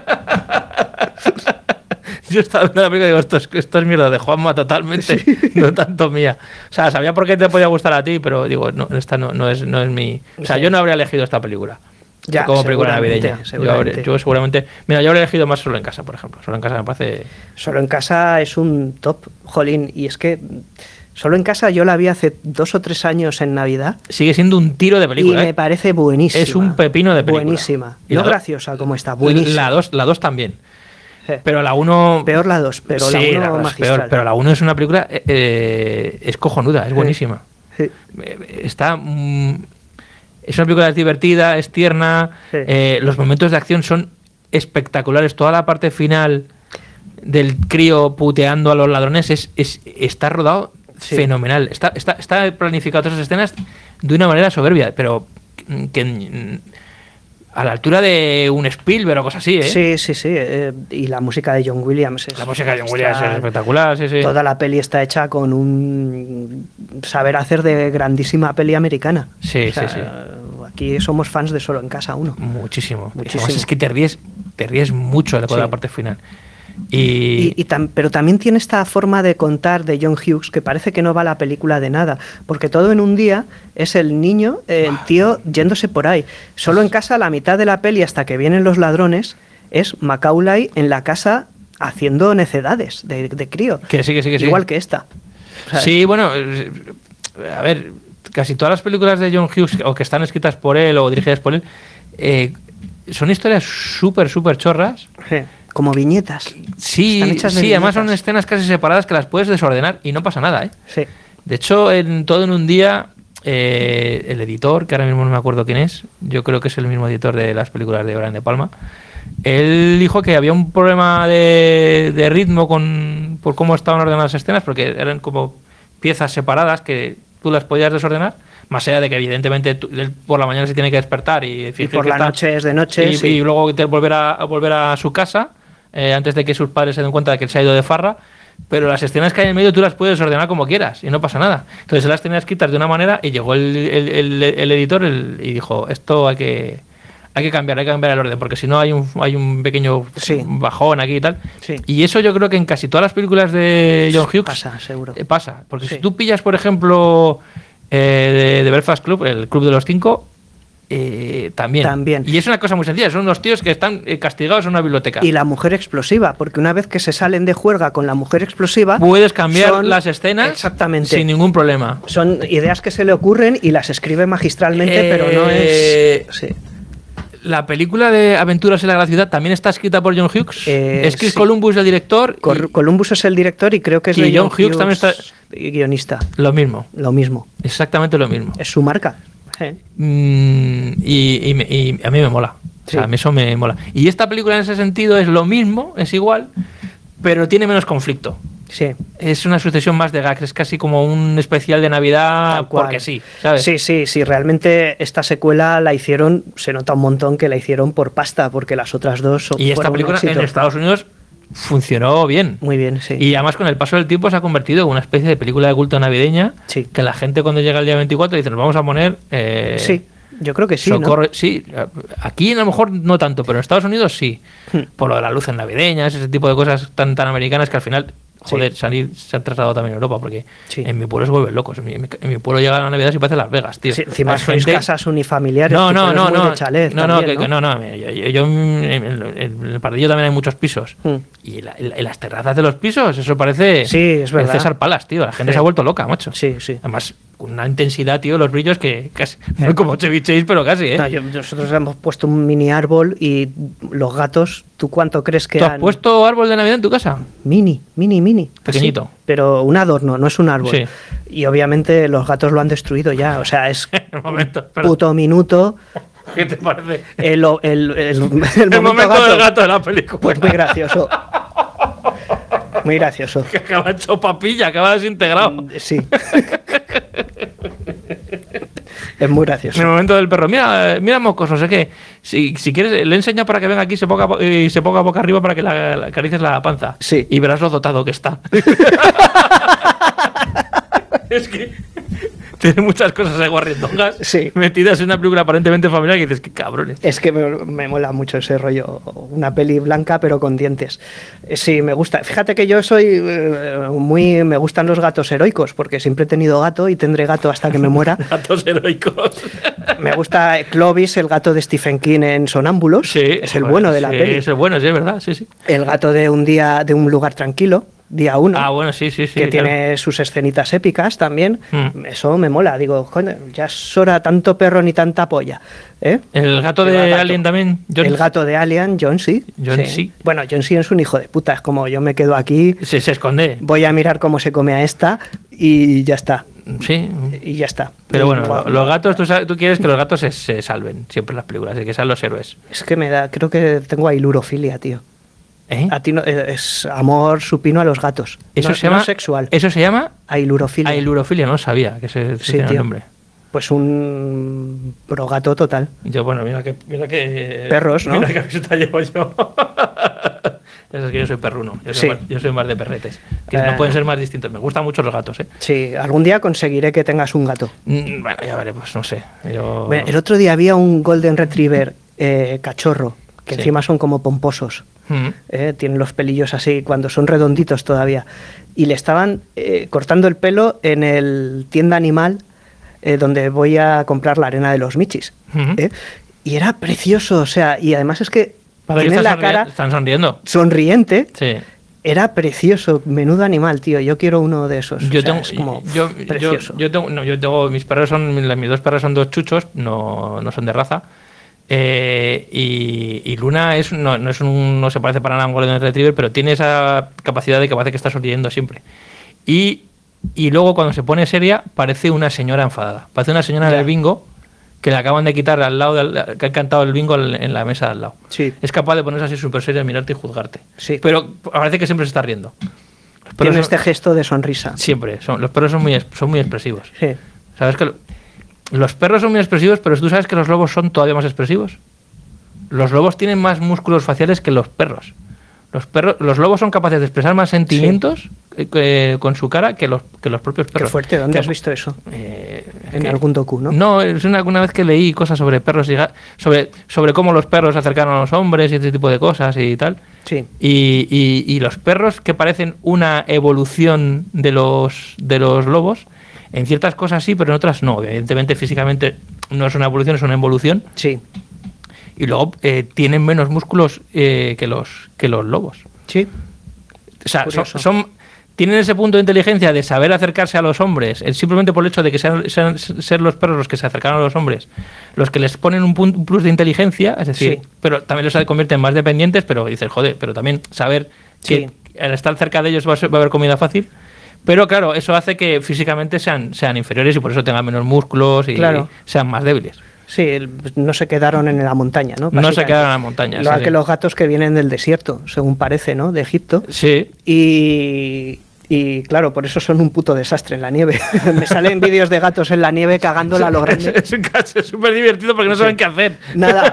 yo estaba viendo la película y digo, esto es, esto es mierda de Juanma totalmente, no tanto mía. O sea, sabía por qué te podía gustar a ti, pero digo, no, esta no, no, es, no es mi... O sea, Sí. yo no habría elegido esta película. Ya, como película seguramente, navideña. Yo, seguramente. habría- yo seguramente... Mira, yo habría elegido más Solo en Casa, por ejemplo. Solo en Casa me parece... Solo en casa es un top, jolín. Y es que Solo en casa yo la vi hace dos o tres años en Navidad. Sigue siendo un tiro de película. Y me ¿eh? parece buenísima. Es un pepino de película. Buenísima. Y No la do- graciosa como está, buenísima. La dos, la dos también. Eh, Pero la uno... Peor la dos, pero sí, la uno la dos es magistral. peor, pero la uno es una película... eh, eh, es cojonuda, es buenísima. Sí. Eh, Está... mm, es una película divertida, es tierna. Sí. eh, los momentos de acción son espectaculares. Toda la parte final del crío puteando a los ladrones es, es- está rodado Sí. fenomenal. Está, está, está planificado todas esas escenas de una manera soberbia, pero que, que, mm, a la altura de un Spielberg o cosas así, ¿eh? Sí, sí, sí. eh, y la música de John Williams. Es, La música de John Williams está- es espectacular, sí, sí. Toda la peli está hecha con un saber hacer de grandísima peli americana. Sí, sí, sí. Aquí somos fans de Solo en Casa uno. Muchísimo. Muchísimo. Además es que te ríes, te ríes mucho de toda Sí. la parte final. Y, Y, y tam- pero también tiene esta forma de contar de John Hughes que parece que no va la película de nada, porque todo en un día es el niño, eh, el tío yéndose por ahí. Solo en casa, la mitad de la peli hasta que vienen los ladrones es Macaulay en la casa haciendo necedades de, de crío. que sí, que sí, que sí. Igual que esta. O sea, Sí, bueno, eh, a ver, casi todas las películas de John Hughes, o que están escritas por él o dirigidas por él, eh, son historias súper, súper chorras. eh, como viñetas. Sí, Están hechas de sí, además son viñetas. escenas casi separadas que las puedes desordenar y no pasa nada, ¿eh? Sí. De hecho, en todo en un día, eh, el editor, que ahora mismo no me acuerdo quién es, yo creo que es el mismo editor de las películas de Brian De Palma, él dijo que había un problema de, de ritmo con por cómo estaban ordenadas las escenas, porque eran como piezas separadas que tú las podías desordenar, más allá de que evidentemente tú- él por la mañana se tiene que despertar y, Y fingir por que la está- noche es de noche. y, sí. y luego te- volver a, a volver a su casa eh, antes de que sus padres se den cuenta de que él se ha ido de farra. Pero las escenas que hay en medio tú las puedes ordenar como quieras y no pasa nada. Entonces él las tenía escritas de una manera y llegó el, el- el- el editor el- y dijo, esto hay que hay que cambiar, hay que cambiar el orden, porque si no hay un, hay un pequeño Sí. bajón aquí y tal. Sí. Y eso yo creo que en casi todas las películas de John Hughes Pasa, seguro. eh, pasa. Porque Sí. si tú pillas, por ejemplo, eh, de, de Belfast Club, el Club de los Cinco, eh, también. También. Y es una cosa muy sencilla, son unos tíos que están eh, castigados en una biblioteca. Y la mujer explosiva, porque una vez que se salen de juerga con la mujer explosiva, Puedes cambiar son- las escenas exactamente. sin ningún problema. Son ideas que se le ocurren y las escribe magistralmente, Eh, pero no es. Sí. La película de Aventuras en la Gran Ciudad también está escrita por John Hughes. Eh, es Chris sí. Columbus el director. y Cor- Columbus es el director y creo que es y de John Hughes también está- guionista. lo mismo, Lo mismo. exactamente lo mismo. Es su marca. Sí. Mm, y, y me- y a mí me mola. O sea, Sí. a mí eso me mola. Y esta película en ese sentido es lo mismo, es igual, pero tiene menos conflicto. Sí. Es una sucesión más de gags, es casi como un especial de Navidad Tal cual. porque sí, ¿sabes? Sí, sí, sí. Realmente esta secuela la hicieron, se nota un montón que la hicieron por pasta, porque las otras dos son- Y esta fueron un película en éxito. Estados Unidos funcionó bien. Muy bien, sí. Y además con el paso del tiempo se ha convertido en una especie de película de culto navideña Sí. que la gente cuando llega el día veinticuatro dice, nos vamos a poner... eh, Sí, yo creo que sí, ¿no? Socorro, sí, aquí a lo mejor no tanto, pero en Estados Unidos sí. Hmm. Por lo de las luces navideñas, ese tipo de cosas tan, tan americanas que al final, joder, se, han, ir- se han trasladado también a Europa, porque Sí. en mi pueblo se vuelven locos. En mi, en mi- en mi pueblo llega la Navidad y parece Las Vegas, tío. Sí, encima Hay sois gente- casas unifamiliares. No, tú no, eres no, muy no. de chalet no, no, también, que, que no, no. Yo, yo- yo en, en- en el Pardillo también hay muchos pisos. Hmm. Y la- en las terrazas de los pisos, eso parece. Sí, es verdad. el César Palace, tío. La gente Sí. se ha vuelto loca, macho. Sí, sí. Además, con una intensidad, tío, los brillos que casi. No como Chevy Chase, pero casi, ¿eh? No, yo- nosotros hemos puesto un mini árbol y los gatos, ¿tú cuánto crees que ¿Tú has han? puesto árbol de Navidad en tu casa? Mini, mini, mini. así, Pequeñito. pero un adorno, no es un árbol. Sí. Y obviamente los gatos lo han destruido ya. O sea, es El momento. perdón. puto minuto. ¿Qué te parece? El, el, el- el El momento momento gato. del gato de la película. Pues muy gracioso. Muy gracioso. Que acaba hecho papilla, acaba desintegrado. Mm, Sí. Es muy gracioso. En el momento del perro, mira, mira mocos, no sé qué. Si, si quieres, le enseña para que venga aquí y se ponga, y se ponga boca arriba para que la, la acaricies la panza. Sí. Y verás lo dotado que está. Es que tiene muchas cosas ahí guarriendongas Sí. metidas en una película aparentemente familiar que dices, qué cabrones. Es que me, me mola mucho ese rollo, una peli blanca pero con dientes. Eh, Sí, me gusta. Fíjate que yo soy eh, muy... Me gustan los gatos heroicos, porque siempre he tenido gato y tendré gato hasta que me muera. Gatos heroicos. Me gusta Clovis, el gato de Stephen King en Sonámbulos. Sí, es el bueno de la sí, peli. Es el bueno, sí, es verdad, sí, sí. El gato de un día, de un lugar tranquilo, día uno. Ah, bueno, sí, sí, sí. que claro. tiene sus escenitas épicas también. Mm. Eso me mola. Digo, coño, ya es hora, tanto perro ni tanta polla. ¿Eh? El gato El de gato. Alien también. John- El gato de Alien, John C. John C. Bueno, John C es un hijo de puta. Es como yo me quedo aquí, Se, se esconde. voy a mirar cómo se come a esta y ya está. Sí. Y ya está. Pero bueno, Buah, lo- los gatos, tú, sabes- tú quieres que los gatos se, se salven siempre en las películas, y que sean los héroes. Es que me da, creo que tengo ahí lurofilia, tío. ¿Eh? A ti no, es amor supino a los gatos. Eso no, se llama no sexual. Eso se llama Ailurofilia. ailurofilia, no sabía que se, se Sí, tenía el tío. nombre. Pues un progato total. Yo, bueno, mira que. Mira que Perros, ¿no? Mira qué camiseta llevo yo. Eso es que yo soy perruno. Yo soy, Sí. más, yo soy más de perretes. Que Eh. no pueden ser más distintos. Me gustan mucho los gatos, ¿eh? Sí, algún día conseguiré que tengas un gato. Mm, Bueno, ya veremos, no sé. Yo... Bueno, el otro día había un Golden Retriever eh, cachorro, que Sí. encima son como pomposos. Mm. eh, tienen los pelillos así, cuando son redonditos todavía. Y le estaban eh, cortando el pelo en el tienda animal eh, donde voy a comprar la arena de los michis. Ujú. ¿eh? Y era precioso, o sea, y además es que A ver, tiene están la sonri- cara Están sonriendo. sonriente. Sí. Era precioso, menudo animal, tío. Yo quiero uno de esos. Yo o sea, tengo, es como yo, precioso. yo, yo tengo, no, yo tengo, mis perros son, mis dos perros son dos chuchos, no, no son de raza. Eh, y, y Luna es, no, no es un, no se parece para nada a un Golden Retriever, pero tiene esa capacidad de que parece que está sonriendo siempre. Y, y luego cuando se pone seria, parece una señora enfadada. Parece una señora Ya. del bingo que le acaban de quitar al lado, del, que ha cantado el bingo en la mesa de al lado. Sí. Es capaz de ponerse así súper seria, mirarte y juzgarte. Sí. Pero parece que siempre se está riendo. Los perros Tiene son- este gesto de sonrisa. Siempre. Son, los perros son muy, es- son muy expresivos. Sí. ¿Sabes que lo- los perros son muy expresivos, pero tú sabes que los lobos son todavía más expresivos? Los lobos tienen más músculos faciales que los perros. Los perros, los lobos son capaces de expresar más sentimientos eh, que- con su cara que los, que los propios Qué perros. fuerte, ¿dónde Que- has visto eso? eh, En que- algún docu, ¿no? No, es una, una vez que leí cosas sobre perros y ga- sobre, sobre cómo los perros se acercaron a los hombres y ese tipo de cosas y tal. Sí. Y, y- y los perros que parecen una evolución de los, de los lobos, en ciertas cosas sí, pero en otras no. Evidentemente, físicamente no es una evolución, es una involución. Sí. Y luego eh, tienen menos músculos eh, que, los, que los lobos. Sí. O sea, son, Curioso. son- tienen ese punto de inteligencia de saber acercarse a los hombres, eh, simplemente por el hecho de que sean, sean- ser los perros los que se acercaron a los hombres, los que les ponen un, pun- un plus de inteligencia, es decir, Sí. pero también los convierten en más dependientes, pero dices, joder, pero también saber que Sí. al estar cerca de ellos va a, ser- va a haber comida fácil. Pero claro, eso hace que físicamente sean, sean inferiores y por eso tengan menos músculos y Claro. sean más débiles. Sí, el- no se quedaron en la montaña, ¿no? No se Básicamente. quedaron en la montaña. Igual sí, que sí. los gatos que vienen del desierto, según parece, ¿no? De Egipto. Sí. Y, y claro, por eso son un puto desastre en la nieve. Me salen vídeos de gatos en la nieve cagándola a lo grande. Es un caso súper divertido porque no saben qué hacer. Nada,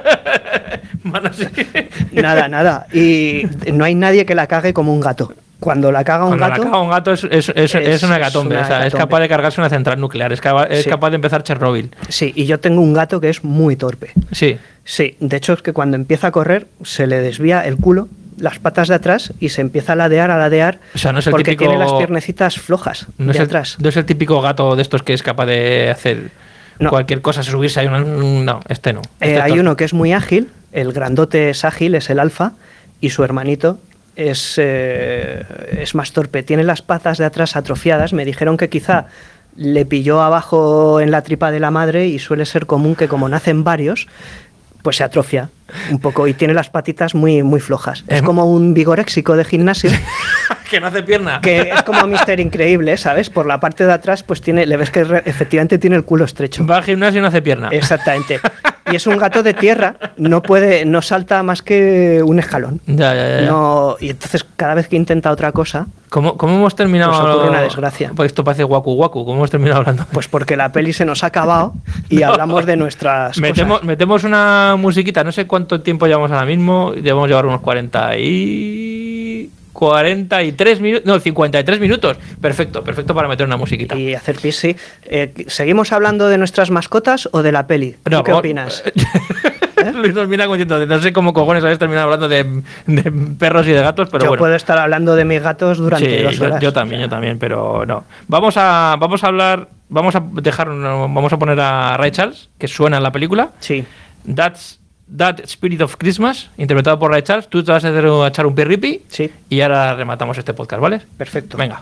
Van así. nada, nada. Y no hay nadie que la cague como un gato. Cuando la caga un Cuando gato... la caga un gato es, es, es, Es- es una hecatombe. es una O sea, es hecatombe. capaz de cargarse una central nuclear. Es, capa- es Sí. capaz de empezar Chernobyl. Sí, y yo tengo un gato que es muy torpe. Sí. Sí, de hecho es que cuando empieza a correr se le desvía el culo, las patas de atrás y se empieza a ladear, a ladear, O sea, no es el porque típico- tiene las piernecitas flojas No de es, el, atrás. no es el típico gato de estos que es capaz de hacer No. cualquier cosa, subirse a una. No, este no. Eh, Este hay torpe. uno que es muy ágil, el grandote es ágil, es el alfa, y su hermanito es, eh, es más torpe. Tiene las patas de atrás atrofiadas. Me dijeron que quizá le pilló abajo en la tripa de la madre y suele ser común que como nacen varios, pues se atrofia un poco y tiene las patitas muy, muy flojas. Es Em- como un vigoréxico de gimnasio. que no hace pierna. Que es como Mister Increíble, ¿sabes? Por la parte de atrás, pues tiene, le ves que re- efectivamente tiene el culo estrecho. Va al gimnasio y no hace pierna. Exactamente. y es un gato de tierra, no puede, no salta más que un escalón. Ya, ya, ya. ya. No, y entonces cada vez que intenta otra cosa, ¿Cómo, ¿Cómo hemos terminado? Pues ocurre una desgracia. Pues esto parece guacu guacu. ¿Cómo hemos terminado hablando? pues porque la peli se nos ha acabado y No. hablamos de nuestras Metemos, cosas. metemos una musiquita, no sé cuánto tiempo llevamos ahora mismo, debemos llevar unos cuarenta y... cuarenta y tres minutos, no, cincuenta y tres minutos. Perfecto, perfecto para meter una musiquita. Y hacer pis, sí. Eh, ¿Seguimos hablando de nuestras mascotas o de la peli? ¿Tú No, qué vamos- opinas? Luis nos mira como diciendo, no sé cómo cojones habéis terminado hablando de, de perros y de gatos, pero yo bueno. puedo estar hablando de mis gatos durante Sí, dos yo, horas. yo también, yo también, pero no. Vamos a, vamos a hablar, vamos a dejar, vamos a poner a Ray Charles, que suena en la película. Sí. That's That Spirit of Christmas, interpretado por Ray Charles. Tú te vas a, hacer, a echar un pirripi Sí. y ahora rematamos este podcast, ¿vale? Perfecto. Venga.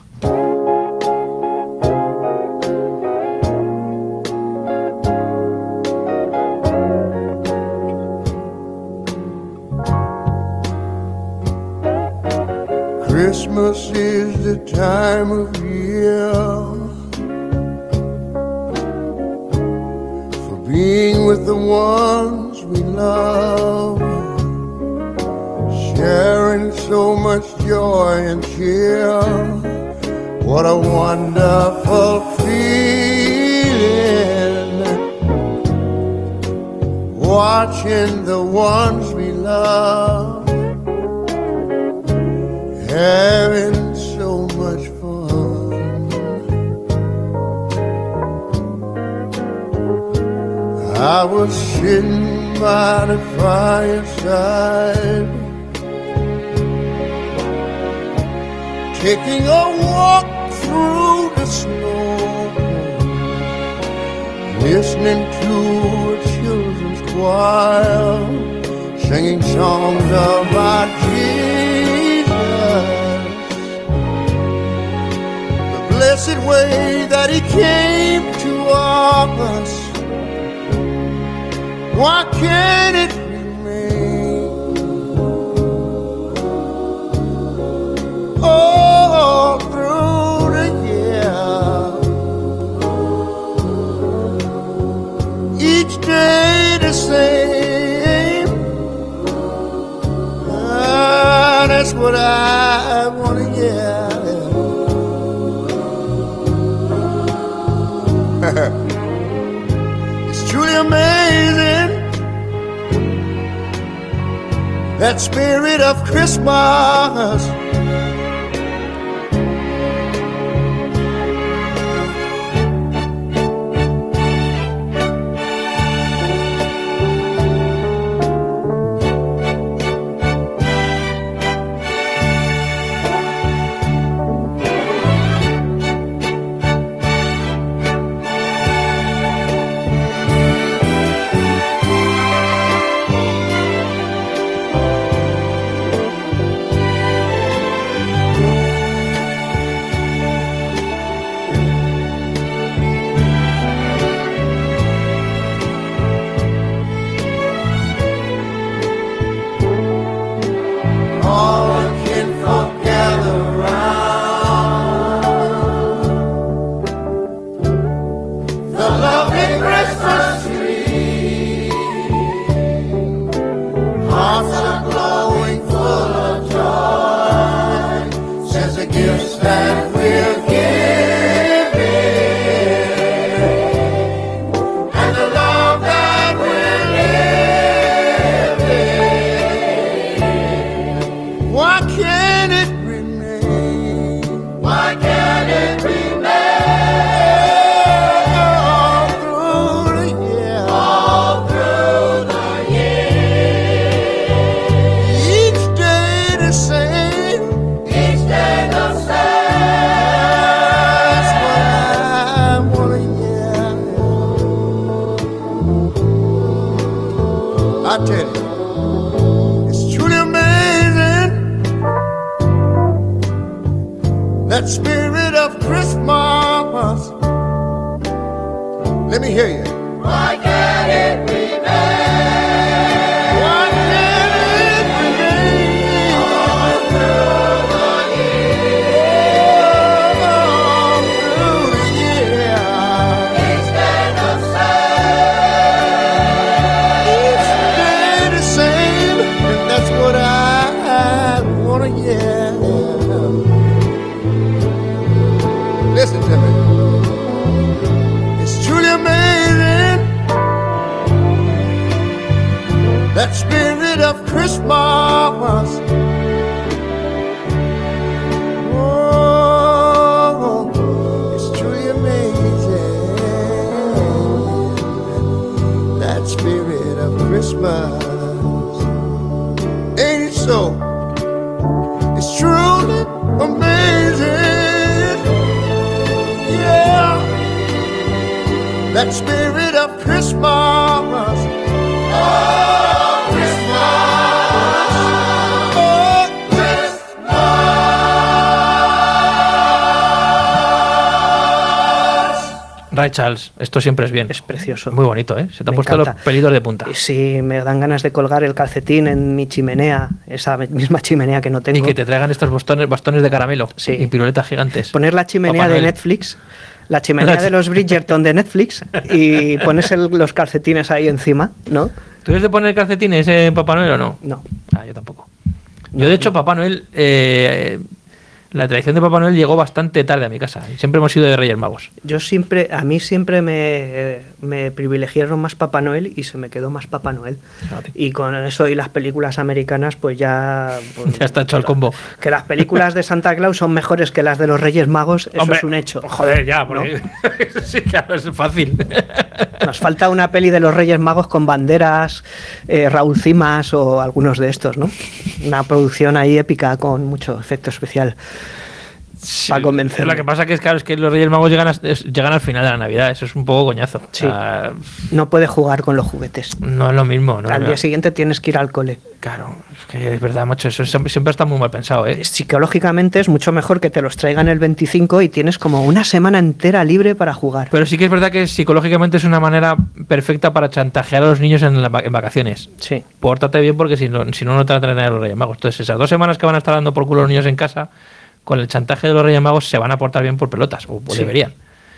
Christmas is the time of year for being with the ones we love, sharing so much joy and cheer. What a wonderful feeling, watching the ones we love having so much fun. I was sitting by the fireside, taking a walk through the snow, listening to a children's choir, singing songs about Jesus, the blessed way that He came to us. Why can't it remain? All through the year, each day the same. Ah, that's what I wanna hear. It's truly amazing, that spirit of Christmas. All the kinfolk gather round the lovely Christmas tree. Hearts are glowing full of joy, since the gifts that we're giving and the love that we're living. Why can't it remain? Why can't it remain? All through the year. All through the year. Each day the same. Each day the same. That's what I wanna hear. I tell you, it's truly amazing, that spirit of Christmas. Let me hear you. Why can't it remain? Why can't it remain? All through the year. All through the year. Each day the same. Christmas. Oh, it's truly amazing, that spirit of Christmas. Ain't it so? It's truly amazing, yeah, that spirit of Christmas. Oh, Christmas, oh, Christmas. Ray Charles, esto siempre es bien. Es precioso. Muy bonito, ¿eh? Se te han Me puesto encanta. los pelitos de punta. Sí, me dan ganas de colgar el calcetín en mi chimenea, esa misma chimenea que no tengo. Y que te traigan estos bastones, bastones de caramelo Sí. y piruletas gigantes. Poner la chimenea Papá de Noel. Netflix, la chimenea La de chi- los Bridgerton de Netflix, y pones el- los calcetines ahí encima, ¿no? ¿Tú eres de poner calcetines en Papá Noel o no? No. Ah, yo tampoco. Yo, de hecho, Papá Noel, eh, la tradición de Papá Noel llegó bastante tarde a mi casa. Siempre hemos sido de Reyes Magos. Yo siempre, a mí siempre me, me privilegiaron más Papá Noel y se me quedó más Papá Noel. Fíjate. Y con eso y las películas americanas, pues ya... pues, Ya está hecho el combo. Que las películas de Santa Claus son mejores que las de los Reyes Magos, eso Hombre, es un hecho. Joder, ya, porque... sí, claro, es fácil. Nos falta una peli de los Reyes Magos con Banderas, eh, Raúl Cimas o algunos de estos, ¿no? Una producción ahí épica con mucho efecto especial. Sí, para convencerme. Lo que pasa que es claro, es que los Reyes Magos llegan, a- es- llegan al final de la Navidad. Eso es un poco coñazo. Sí. O sea, No puede jugar con los juguetes. no es lo mismo. No, Al no. día siguiente tienes que ir al cole. Claro, es que es verdad, macho. Eso siempre, siempre está muy mal pensado, ¿eh? Psicológicamente es mucho mejor que te los traigan el veinticinco y tienes como una semana entera libre para jugar. Pero sí que es verdad que psicológicamente es una manera perfecta para chantajear a los niños en, la- en vacaciones. Sí. Pórtate bien porque si no, si no, no te van a traer a los Reyes Magos. Entonces, esas dos semanas que van a estar dando por culo los niños en casa, con el chantaje de los Reyes Magos se van a portar bien por pelotas, o, o Sí. deberían.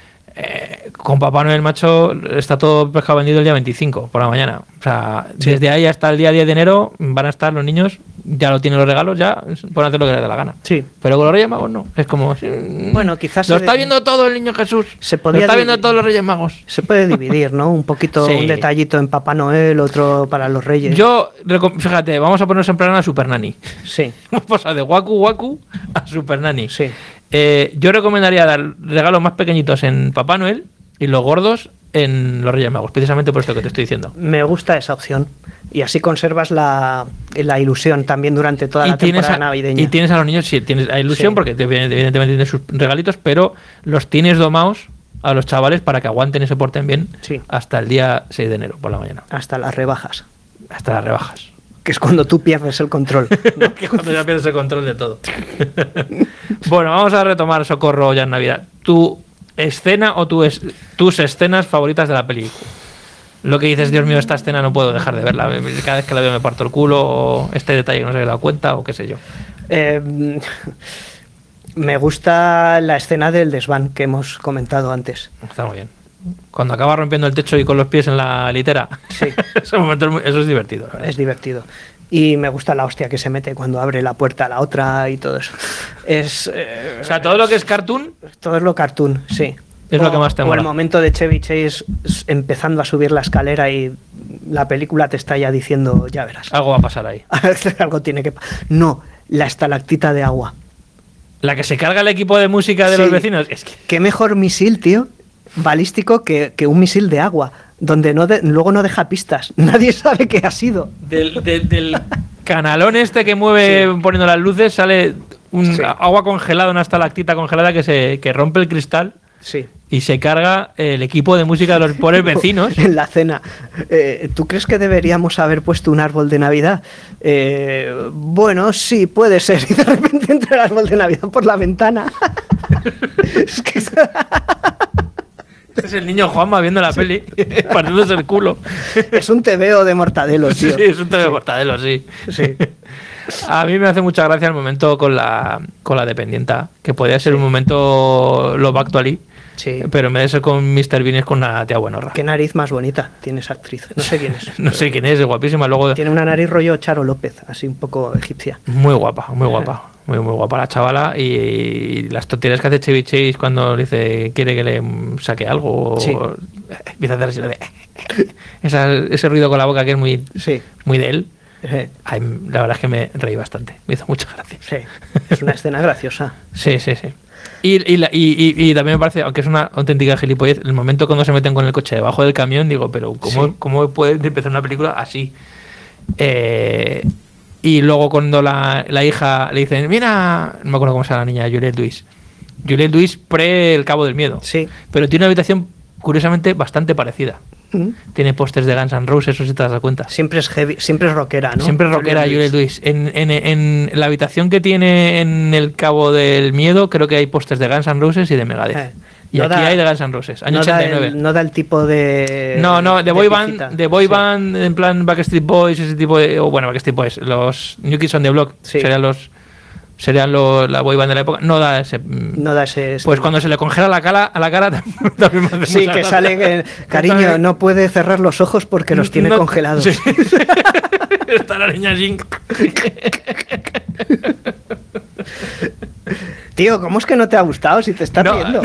Eh, con Papá Noel, macho, está todo pescado vendido el día veinticinco por la mañana. O sea, Sí. desde ahí hasta el día diez de enero van a estar los niños, ya lo tienen los regalos, ya pueden hacer lo que les dé la gana. Sí. Pero con los Reyes Magos no. Es como. mm, Bueno, quizás Lo se está de- viendo todo el niño Jesús. Se Lo podría está viendo dividir. todos los Reyes Magos. Se puede dividir, ¿no? Un poquito, Sí. un detallito en Papá Noel, otro para los Reyes. Yo, recom- fíjate, vamos a ponernos en plan a Super Nanny. Sí, Hemos pasado de Waku Waku a Super Nanny. sí. Eh, yo recomendaría dar regalos más pequeñitos en Papá Noel y los gordos en los Reyes Magos, precisamente por esto que te estoy diciendo. Me gusta esa opción. Y así conservas la, la ilusión también durante toda Y la tienes, temporada a, navideña. y tienes a los niños, sí, tienes a ilusión Sí. porque te- evidentemente tienes sus regalitos, pero los tienes domados a los chavales para que aguanten y se porten bien Sí. hasta el día seis de enero por la mañana, Hasta las rebajas. hasta las rebajas. Que es cuando tú pierdes el control. Que cuando ya pierdes el control de todo. Bueno, vamos a retomar, Socorro, ya en Navidad. ¿Tu escena o tu es- tus escenas favoritas de la película? Lo que dices, Dios mío, esta escena no puedo dejar de verla. Cada vez que la veo me parto el culo, o este detalle que no se había dado cuenta, o qué sé yo. Eh, me gusta la escena del desván que hemos comentado antes. Está muy bien. Cuando acaba rompiendo el techo y con los pies en la litera. Sí. Ese momento es muy- eso es divertido. la verdad. Es divertido. Y me gusta la hostia que se mete cuando abre la puerta a la otra y todo eso. Es, eh, O sea, todo lo que es cartoon, todo es lo cartoon, sí. Es o, lo que más te o mola. el momento de Chevy Chase s- empezando a subir la escalera y la película te está ya diciendo, ya verás. algo va a pasar ahí. Algo tiene que... pa- No, la estalactita de agua. La que se carga el equipo de música de Sí. los vecinos. Es que Qué mejor misil, tío, balístico que, que un misil de agua, donde no de- luego no deja pistas. Nadie sabe qué ha sido. del, del- del canalón este que mueve poniendo las luces sale un Sí. agua congelada, una estalactita congelada que se que rompe el cristal Sí. y se carga el equipo de música de los pobres vecinos. En la cena. Eh, ¿Tú crees que deberíamos haber puesto un árbol de Navidad? Eh, bueno, sí, puede ser. Y de repente entra el árbol de Navidad por la ventana. Es que es- Este es el niño Juanma viendo la peli, partiéndose el culo. es un tebeo de mortadelo, Sí, tío. es un T V Mortadelo, sí. Sí. A mí me hace mucha gracia el momento con la, con la dependienta, que podría ser un momento Love Actually, Sí. pero en vez de ser con mister Bean es con una tía buenorra. Qué nariz más bonita tiene esa actriz. No sé quién es. No sé quién es, es guapísima. Luego, Tiene una nariz rollo Charo López, así un poco egipcia. muy guapa, muy guapa. Muy, muy guapa la chavala. Y, y las tonterías que hace Chevy Chase cuando le dice quiere que le saque algo. o- Sí. Empieza a hacer así lo de. Esa- ese ruido con la boca que es muy, Sí. muy de él. Eh, Ay, la verdad es que me reí bastante. Me hizo mucha gracia. sí, es una escena graciosa. Sí, sí, sí. Y, y, la- y, y- y también me parece, aunque es una auténtica gilipollez, el momento cuando se meten con el coche debajo del camión, digo, pero ¿cómo, Sí. ¿cómo puede empezar una película así? Eh, y luego cuando la, la hija le dicen, mira, no me acuerdo cómo se llama la niña, Juliette Lewis. Juliette Lewis pre El Cabo del Miedo. Sí. Pero tiene una habitación, curiosamente, bastante parecida. Mm. Tiene pósters de Guns N' Roses, eso si te das cuenta. Siempre es heavy, siempre es rockera, ¿no? Siempre rockera Juliette Juliette Lewis. En, en, en la habitación que tiene en El Cabo del Miedo, creo que hay pósters de Guns N' Roses y de Megadeth. Eh, y no aquí da- hay de Guns N' Roses, año no da, ochenta y nueve. el, no da el tipo de. No, no, de boy band, visita. de boy Sí. band en plan Backstreet Boys, ese tipo de, o bueno, Backstreet Boys, los New Kids on the Block, Sí. serían los serían los, la boy band de la época, no da ese. No da ese. Pues cuando se le congela la cara, a la cara también me hace Sí, mucha que gracia. sale. que, cariño, no puede cerrar los ojos porque los tiene No- congelados. sí. Está la niña así. Tío, ¿cómo es que no te ha gustado si te estás No, riendo?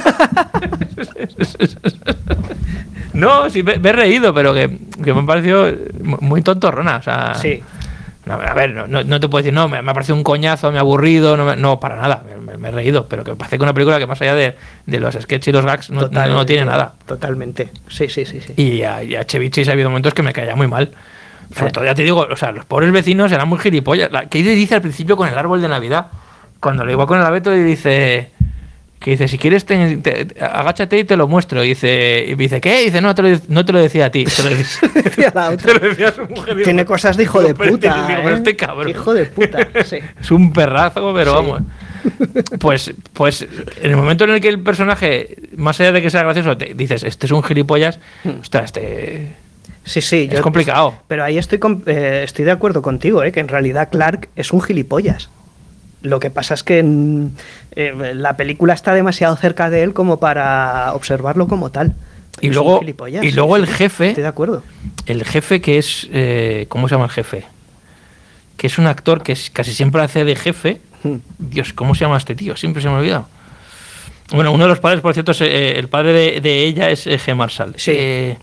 No, sí, me, me he reído, pero que, que me ha parecido muy tontorrona. O sea, Sí. no, a ver, no, no- no te puedo decir, no, me, me ha parecido un coñazo, me ha aburrido, no, me- no para nada, me, me- me he reído, pero que me parece que una película que más allá de, de los sketches y los gags no, no, Totalmente, no tiene nada. Totalmente. Sí, sí, sí. sí. Y a, y a Chevy ha habido momentos que me caía muy mal. Sobre Eh. todo, ya te digo, o sea, los pobres vecinos eran muy gilipollas. La, ¿Qué le dice al principio con el árbol de Navidad? Cuando le iba con el abeto y dice... Que dice, si quieres, te- te- te- agáchate y te lo muestro. Y dice, y dice ¿qué? Y dice, no te, lo, no te lo decía a ti. Te lo decía, Decía la otra. te lo decía a su mujer. Digo, Tiene cosas de hijo de pero este- puta. digo, ¿eh? pero este cabrón. Hijo de puta, sí. Es un perrazo, pero Sí. vamos. Pues, pues en el momento en el que el personaje, más allá de que sea gracioso, te dices, este es un gilipollas, ostras, este... Sí, sí. Es complicado. Pero ahí estoy, con- eh, estoy de acuerdo contigo, ¿eh? Que en realidad Clark es un gilipollas. Lo que pasa es que mm, eh, la película está demasiado cerca de él como para observarlo como tal. Y Es luego, un gilipollas. y luego el jefe, Estoy de acuerdo. el jefe que es, eh, ¿cómo se llama el jefe? Que es un actor que es- casi siempre hace de jefe. Mm. Dios, ¿cómo se llama este tío? Siempre se me ha olvidado. Bueno, uno de los padres, por cierto, es, eh, el padre de, de ella es eh, G. Marshall. Sí. Eh,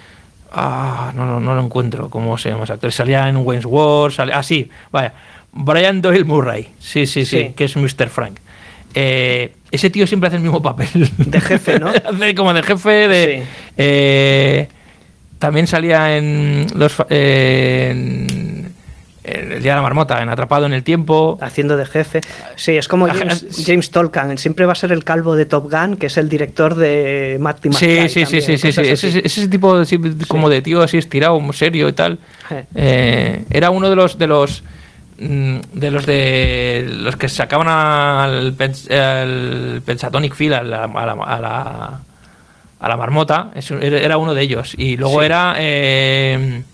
ah, no, no, no lo encuentro. ¿Cómo se llama ese actor? Salía en Wayne's World. Salía, ah, sí, vaya. Brian Doyle Murray. Sí, sí, sí, Sí. que es mister Frank. Eh, ese tío siempre hace el mismo papel. De jefe, ¿no? Hace como de jefe de... Sí. eh, también salía en los... fa- eh, en, en El Día de la Marmota, en Atrapado en el Tiempo. Haciendo de jefe. Sí, es como Ajá, James, es- James Tolkien. Siempre va a ser el calvo de Top Gun, que es el director de Marty Sí, McFly. sí, sí, también, sí, sí, sí. cosas Ese, así. ese tipo de, sí, como de tío así estirado, serio y tal. Eh. Eh, era uno de los de los mm, de los de los que sacaban al, pens- al Pensatonic Phil a la, a la, a la, a la marmota. Es un- Era era uno de ellos. Y luego Sí. era eh,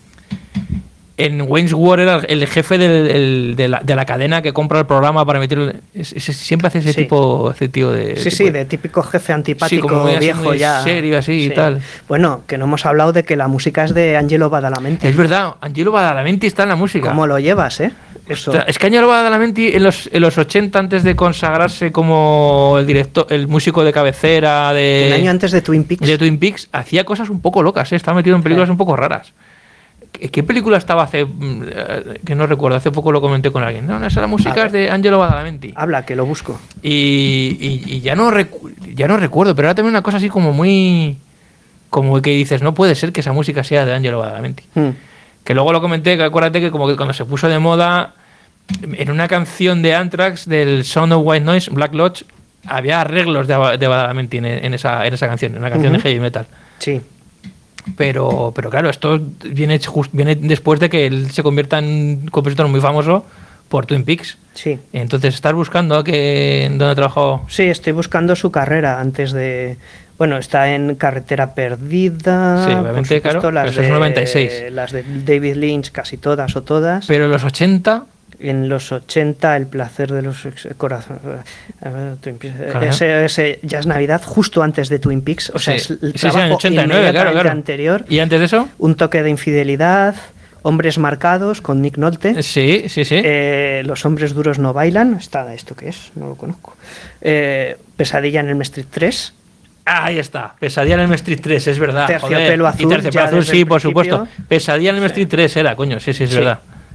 en Wayne's World era el jefe del- el- de, la, de la cadena que compra el programa para emitirlo. Es- es- siempre hace ese Sí. tipo, ese tío de. Sí, tipo sí, de típico jefe antipático, como muy así, viejo muy ya. serio así y tal. Bueno, que no hemos hablado de que la música es de Angelo Badalamenti. Es verdad, Angelo Badalamenti está en la música. ¿Cómo lo llevas, eh? Eso. O sea, es que Angelo Badalamenti en los, en los ochenta, antes de consagrarse como el director, el músico de cabecera de, Un año antes de Twin Peaks. de Twin Peaks, hacía cosas un poco locas, ¿eh? Estaba metido en películas Sí. un poco raras. ¿Qué, qué película estaba hace? mm, eh, Que no recuerdo, hace poco lo comenté con alguien. No, no, esa la música A es de Angelo Badalamenti. Habla, que lo busco. Y, y- y ya no recu- ya no recuerdo, pero era también una cosa así como muy... Como que dices, no puede ser que esa música sea de Angelo Badalamenti. Hmm. Que luego lo comenté, que acuérdate que como que cuando se puso de moda, en una canción de Anthrax, del Sound of White Noise, Black Lodge, había arreglos de, Ba- de Badalamenti en, en esa, en esa canción, en una canción Ujú. de heavy metal. Sí. Pero, pero claro, esto viene, just- viene después de que él se convierta en un compositor muy famoso por Twin Peaks. Sí. Entonces, ¿estás buscando a que, en dónde ha trabajado? Sí, estoy buscando su carrera antes de... Bueno, está en Carretera Perdida. Sí, por obviamente, supuesto, claro, las pero eso es de, noventa y seis. Las de David Lynch, casi todas o todas. Pero en los ochenta, En los ochenta, El placer de los ex- corazones. A ver, Twin Peaks. Claro. Ese, ese ya es Navidad, justo antes de Twin Peaks. O sea, sí, es el sí, sí, en el trabajo ochenta y nueve, claro, inmediatamente claro. anterior. ¿Y antes de eso? Un toque de infidelidad. Hombres marcados con Nick Nolte. Sí, sí, sí. Eh, Los hombres duros no bailan. Está, ¿esto qué es? No lo conozco. Eh, Pesadilla en el Street tres. Ahí está, Pesadilla en el Street tres, es verdad. Terciopelo joder. azul, Y Terciopelo ya azul, desde sí, el por principio. supuesto. Pesadilla en el Street tres era, coño, sí, sí, es Sí. verdad.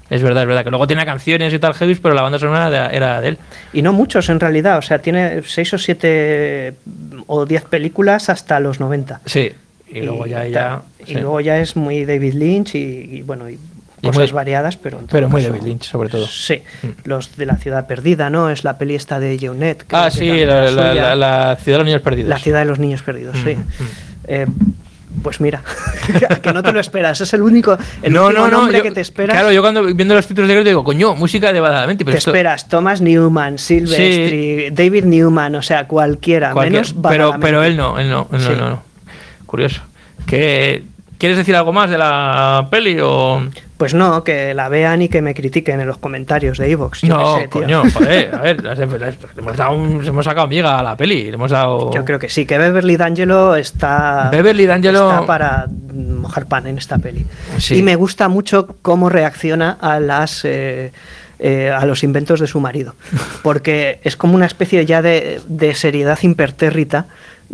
Es verdad, es verdad. Que luego tenía canciones y tal, heavy, pero la banda sonora era de, era de él. Y no muchos en realidad, o sea, tiene seis o siete o diez películas hasta los noventa. Sí. Y, luego ya... ya y sí. luego ya es muy David Lynch y, y bueno, y Y cosas muy- variadas, pero... en todo Pero muy caso- David Lynch, sobre todo. Sí, Mm. los de La Ciudad Perdida, ¿no? Es la peli esta de Jeunet. creo Ah, que sí, también la, era la, suya. la- la Ciudad de los Niños Perdidos. La Ciudad de los Niños Perdidos, sí. Mm, mm. Eh, pues mira, que no te lo esperas, es el único, el no, último no, no, nombre yo- que te esperas. Claro, yo cuando viendo los títulos de crédito digo, coño, música de Badalamenti, pero te esto- esperas Thomas Newman, Silvestri, David Newman, o sea, cualquiera, cualquier- menos pero, Badalamenti. pero él no, él no, él no, Sí. no, no. Curioso. ¿Qué, ¿Quieres decir algo más de la peli o...? Pues no, que la vean y que me critiquen en los comentarios de iVoox. yo No, qué sé, tío. coño, joder, a ver, las- las- le hemos, dado un- le hemos sacado miga a la peli, le hemos dado... Yo creo que sí, que Beverly D'Angelo está, Beverly D'Angelo- está para mojar pan en esta peli. Sí. Y me gusta mucho cómo reacciona a las eh, eh, a los inventos de su marido. Porque es como una especie ya de, de seriedad impertérrita,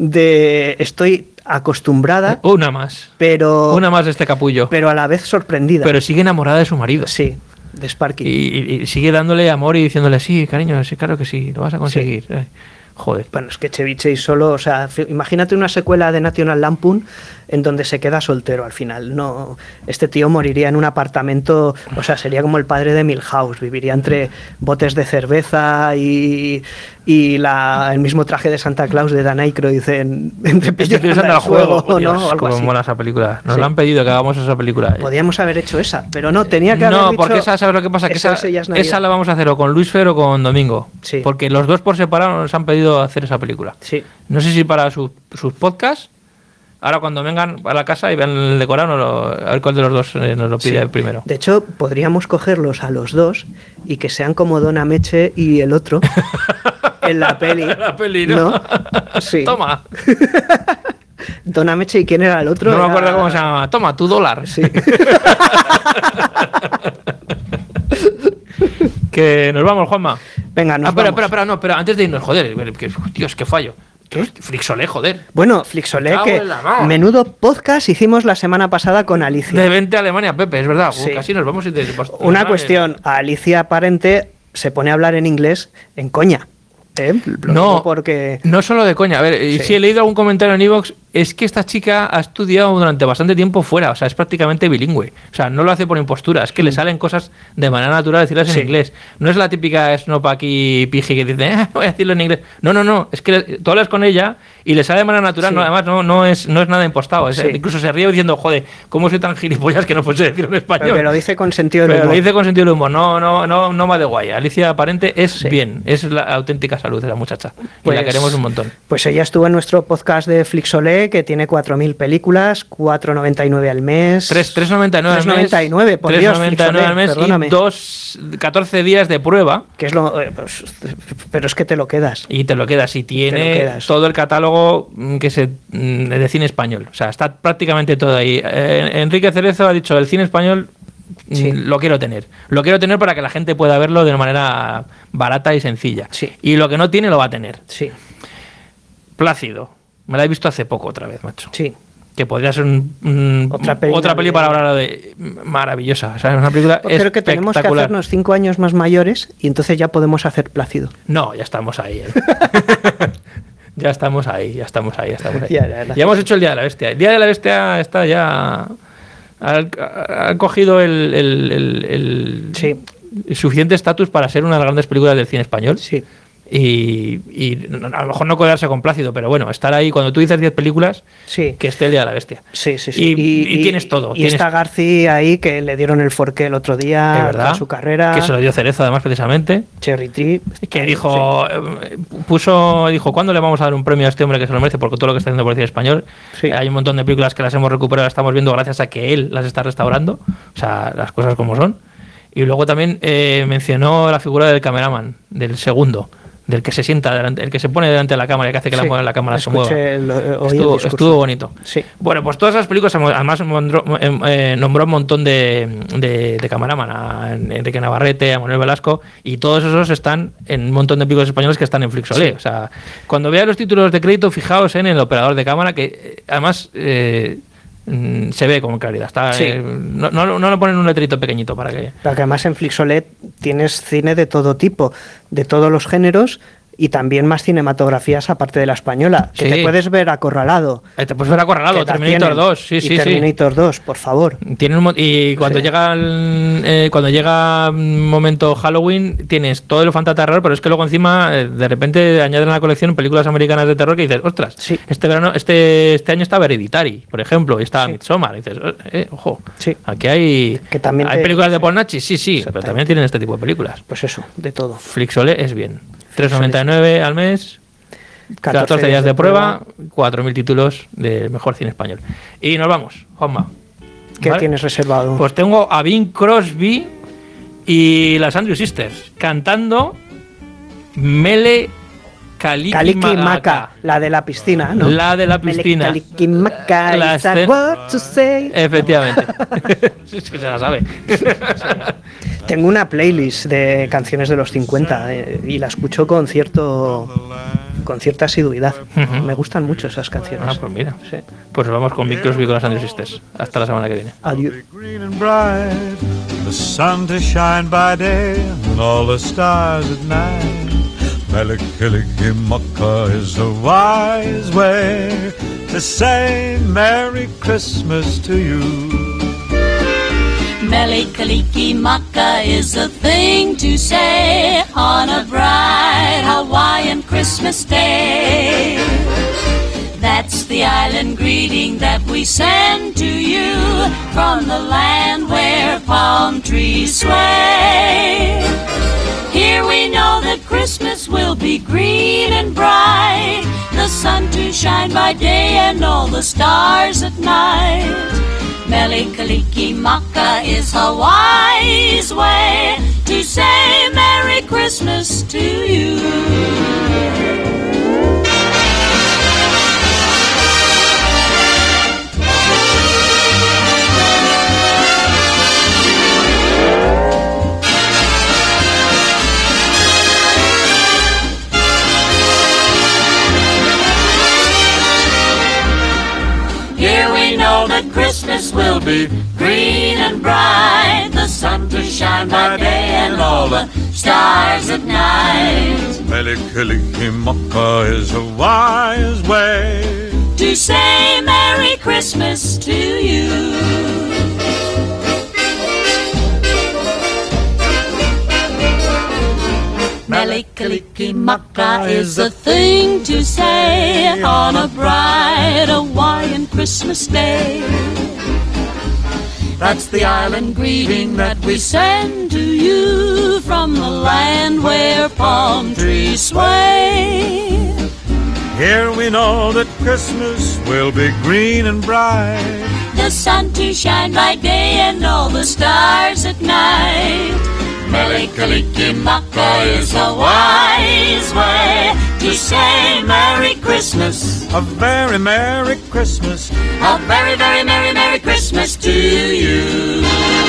de estoy acostumbrada, Una más, pero, una más de este capullo. pero a la vez sorprendida. Pero sigue enamorada de su marido. sí, de Sparky. Y, y- y sigue dándole amor y diciéndole, sí, cariño, sí, claro que sí, lo vas a conseguir. Eh, Joder. Bueno, es que Chevy Chase solo, o sea, fi- imagínate una secuela de National Lampoon en donde se queda soltero al final. No, este tío moriría en un apartamento, o sea, sería como el padre de Milhouse, viviría entre botes de cerveza y, y la, el mismo traje de Santa Claus de Dan Aykroyd en, entre Estoy pillos pensando al al juego, ¿no? Dios, O algo cómo así. mola esa película. Nos Sí. lo han pedido que hagamos esa película. eh. Podíamos haber hecho esa, pero no, tenía que haber No, dicho porque esa, ¿sabes lo que pasa? Que esa, S O S ya es Navidad. esa la vamos a hacer o con Luis Fer o con Domingo. Sí. Porque los dos por separado nos han pedido hacer esa película. Sí. No sé si para su- sus podcasts, ahora cuando vengan a la casa y vean el decorado, nos lo- a ver cuál de los dos eh, nos lo pide Sí. primero. De hecho, podríamos cogerlos a los dos y que sean como Donna Meche y el otro en la peli. La peli, ¿no? Sí. Toma. Donna Meche y quién era el otro. No me Era- acuerdo cómo se llama. Toma, tu dólar. Sí. Que nos vamos, Juanma. Venga, nos ah, espera, vamos. espera, espera, no, espera, antes de irnos, joder, que, Dios, qué fallo. ¿Qué? Frixolé, joder. Bueno, Flixolé, Cago que en la mar. menudo podcast hicimos la semana pasada con Alicia. De vente a Alemania, Pepe, es verdad. Sí. Uh, casi nos vamos y te- pues, Una vale. cuestión, a Alicia Parente se pone a hablar en inglés en coña. ¿eh? Lo No, digo porque... no solo de coña. A ver, y Sí. si he leído algún comentario en iVoox, es que esta chica ha estudiado durante bastante tiempo fuera, o sea, es prácticamente bilingüe. O sea, no lo hace por impostura, es que le salen cosas de manera natural decirlas Mm. Sí. en inglés. No es la típica snob aquí piji que dice, "Ah, voy a decirlo en inglés". No, no, no, es que le- tú hablas con ella y le sale de manera natural, Sí. no, además no, no, es, no es nada impostado. es- Sí. Incluso se ríe diciendo, joder, ¿cómo soy tan gilipollas que no puedo decirlo en español? Pero lo dice con sentido del Pero humor. lo dice con sentido del humor, no, no, no, no va de guay. Alicia Aparente es Sí. bien, es la auténtica salud de la muchacha. y Pues- la queremos un montón. Pues ella estuvo en nuestro podcast de Flixolé, que tiene cuatro mil películas, cuatro noventa y nueve al mes. tres noventa y nueve al mes. tres noventa y nueve, por Dios, tres noventa y nueve al Flixolé, mes perdóname. y dos, catorce días de prueba Que es lo... eh, pues, pero es que te lo quedas. y te lo quedas. Y tiene quedas. todo el catálogo mm, que se mm, de cine español. O sea, está prácticamente todo ahí. Eh, Enrique Cerezo ha dicho, el cine español mm, Sí. lo quiero tener. Lo quiero tener para que la gente pueda verlo de una manera barata y sencilla. Sí. Y lo que no tiene lo va a tener. Sí, Plácido. Me la he visto hace poco otra vez, macho. sí. Que podría ser un- un- Otra peli otra peli para navideña. hablar de maravillosa. O sea, es una película Creo que tenemos que espectacular. hacernos cinco años más mayores y entonces ya podemos hacer Plácido. No, ya estamos ahí. ¿eh? ya estamos ahí, ya estamos ahí, ya estamos ahí. Ya, ya, ya. Ya hemos hecho el Día de la Bestia. El Día de la Bestia está ya... Ha, ha cogido el, el- el- el- Sí. el suficiente estatus para ser una de las grandes películas del cine español. Sí. Y, y a lo mejor no quedarse con Plácido, pero bueno, estar ahí cuando tú dices diez películas, Sí. que esté el Día de la Bestia. Sí, sí, sí. Y- y tienes todo, Y tienes- está García ahí que le dieron el forqué el otro día De verdad. a su carrera. Que se lo dio Cerezo, además, precisamente. Cherry Tree. Que dijo, eh, puso, dijo, ¿cuándo le vamos a dar un premio a este hombre que se lo merece? Porque todo lo que está haciendo por el cine español. Sí. Eh, hay un montón de películas que las hemos recuperado, las estamos viendo gracias a que él las está restaurando. O sea, las cosas como son. Y luego también eh, mencionó la figura del cameraman, del segundo, del que se sienta delante, el que se pone delante de la cámara y que hace que Sí. la, la cámara se Escuché mueva. el- eh, oí el Estuvo, discurso. estuvo bonito. Sí. Bueno, pues todas esas películas, además nombró, eh, eh, nombró un montón de, de, de camaraman, a Enrique Navarrete, a Manuel Velasco, y todos esos están en un montón de películas españolas que están en Flixolé. Sí. O sea, cuando veáis los títulos de crédito, fijaos en el operador de cámara, que eh, además... eh, mm, se ve con claridad. Está, Sí. eh, no, no, no lo ponen un letrito pequeñito para que... Pero que además en Flixolet tienes cine de todo tipo, de todos los géneros y también más cinematografías aparte de la española. Que Sí. te puedes ver Acorralado. Eh, te puedes ver Acorralado, que las Terminator tienen. dos, sí, y sí, sí. Terminator dos, por favor. Tiene un mo- y cuando Sí. llega el, eh, cuando llega un momento Halloween tienes todo el fantasma terror, pero es que luego encima eh, de repente añaden a la colección películas americanas de terror que dices, ostras, Sí. este verano, este este año estaba Hereditary, por ejemplo, y estaba Sí. Midsommar, y dices, eh, ojo, Sí. aquí hay Que también hay te- películas de Polnachi, sí, sí, pero Exactamente. también tienen este tipo de películas. Pues eso, de todo. Flixolé es bien, tres noventa y nueve al mes. catorce días de prueba, cuatro mil títulos de mejor cine español. Y nos vamos, Juanma. ¿Qué ¿Vale? tienes reservado? Pues tengo a Bing Crosby y las Andrew Sisters cantando Mele Kaliki Kaliki Maka, Maka. la de la piscina, ¿no? La de la piscina. Kaliki Maka, La is a escena- word to say. Efectivamente. Es que se la sabe. Tengo una playlist de canciones de los cincuenta eh, y la escucho con cierto con cierta asiduidad. Ujú. Me gustan mucho esas canciones. Ah, pues mira. Sí. Pues nos vamos con Bing Crosby con las Andrew Sisters. Hasta la semana que viene. Adiós. Green and bright, the sun to shine by day, and all the stars at night. Melikilikimaka is a wise way to say Merry Christmas to you. Melikaliki Maka is a thing to say on a bright Hawaiian Christmas day. That's the island greeting that we send to you from the land where palm trees sway. Here we know that Christmas will be green and bright, the sun to shine by day and all the stars at night. Melikaliki Maka is Hawaii's way to say Merry Christmas to you. Here we know that Christmas will be green and bright, the sun to shine by day and all the stars at night. Melikilikimaka is a wise way. To say Merry Christmas to you. Melikaliki Maka is a thing to say on a bright Hawaiian Christmas day. That's the island greeting that we send to you from the land where palm trees sway. Here we know that Christmas will be green and bright. The sun to shine by day and all the stars at night. Melikaliki Maka is a wise way to say Merry Christmas. A very Merry Christmas. A very, very Merry, Merry Christmas to you.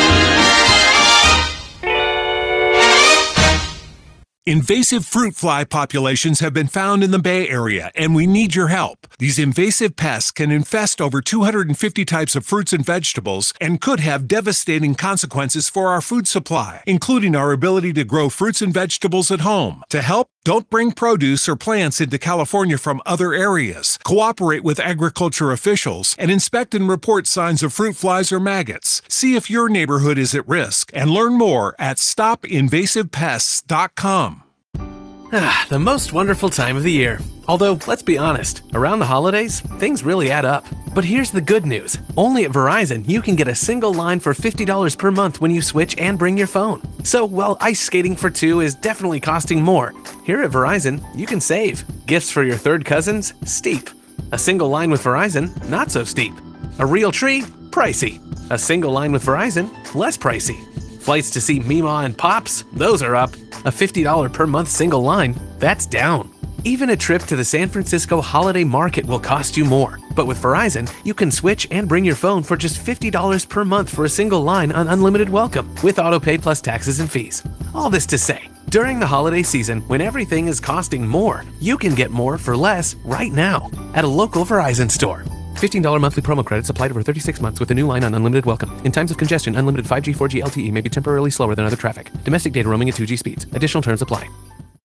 Invasive fruit fly populations have been found in the Bay Area, and we need your help. These invasive pests can infest over two hundred fifty types of fruits and vegetables and could have devastating consequences for our food supply, including our ability to grow fruits and vegetables at home. To help, don't bring produce or plants into California from other areas. Cooperate with agriculture officials and inspect and report signs of fruit flies or maggots. See if your neighborhood is at risk and learn more at stop invasive pests dot com. Ah, the most wonderful time of the year. Although, let's be honest, around the holidays, things really add up. But here's the good news. Only at Verizon, you can get a single line for fifty dollars per month when you switch and bring your phone. So while ice skating for two is definitely costing more, here at Verizon, you can save. Gifts for your third cousins? Steep. A single line with Verizon? Not so steep. A real tree? Pricey. A single line with Verizon? Less pricey. Flights to see Mima and Pops? Those are up. A fifty dollars per month single line? That's down. Even a trip to the San Francisco Holiday Market will cost you more. But with Verizon, you can switch and bring your phone for just fifty dollars per month for a single line on unlimited welcome, with autopay plus taxes and fees. All this to say, during the holiday season, when everything is costing more, you can get more for less right now at a local Verizon store. fifteen dollars monthly promo credits applied over thirty-six months with a new line on unlimited welcome. In times of congestion, unlimited five G, four G L T E may be temporarily slower than other traffic. Domestic data roaming at two G speeds. Additional terms apply.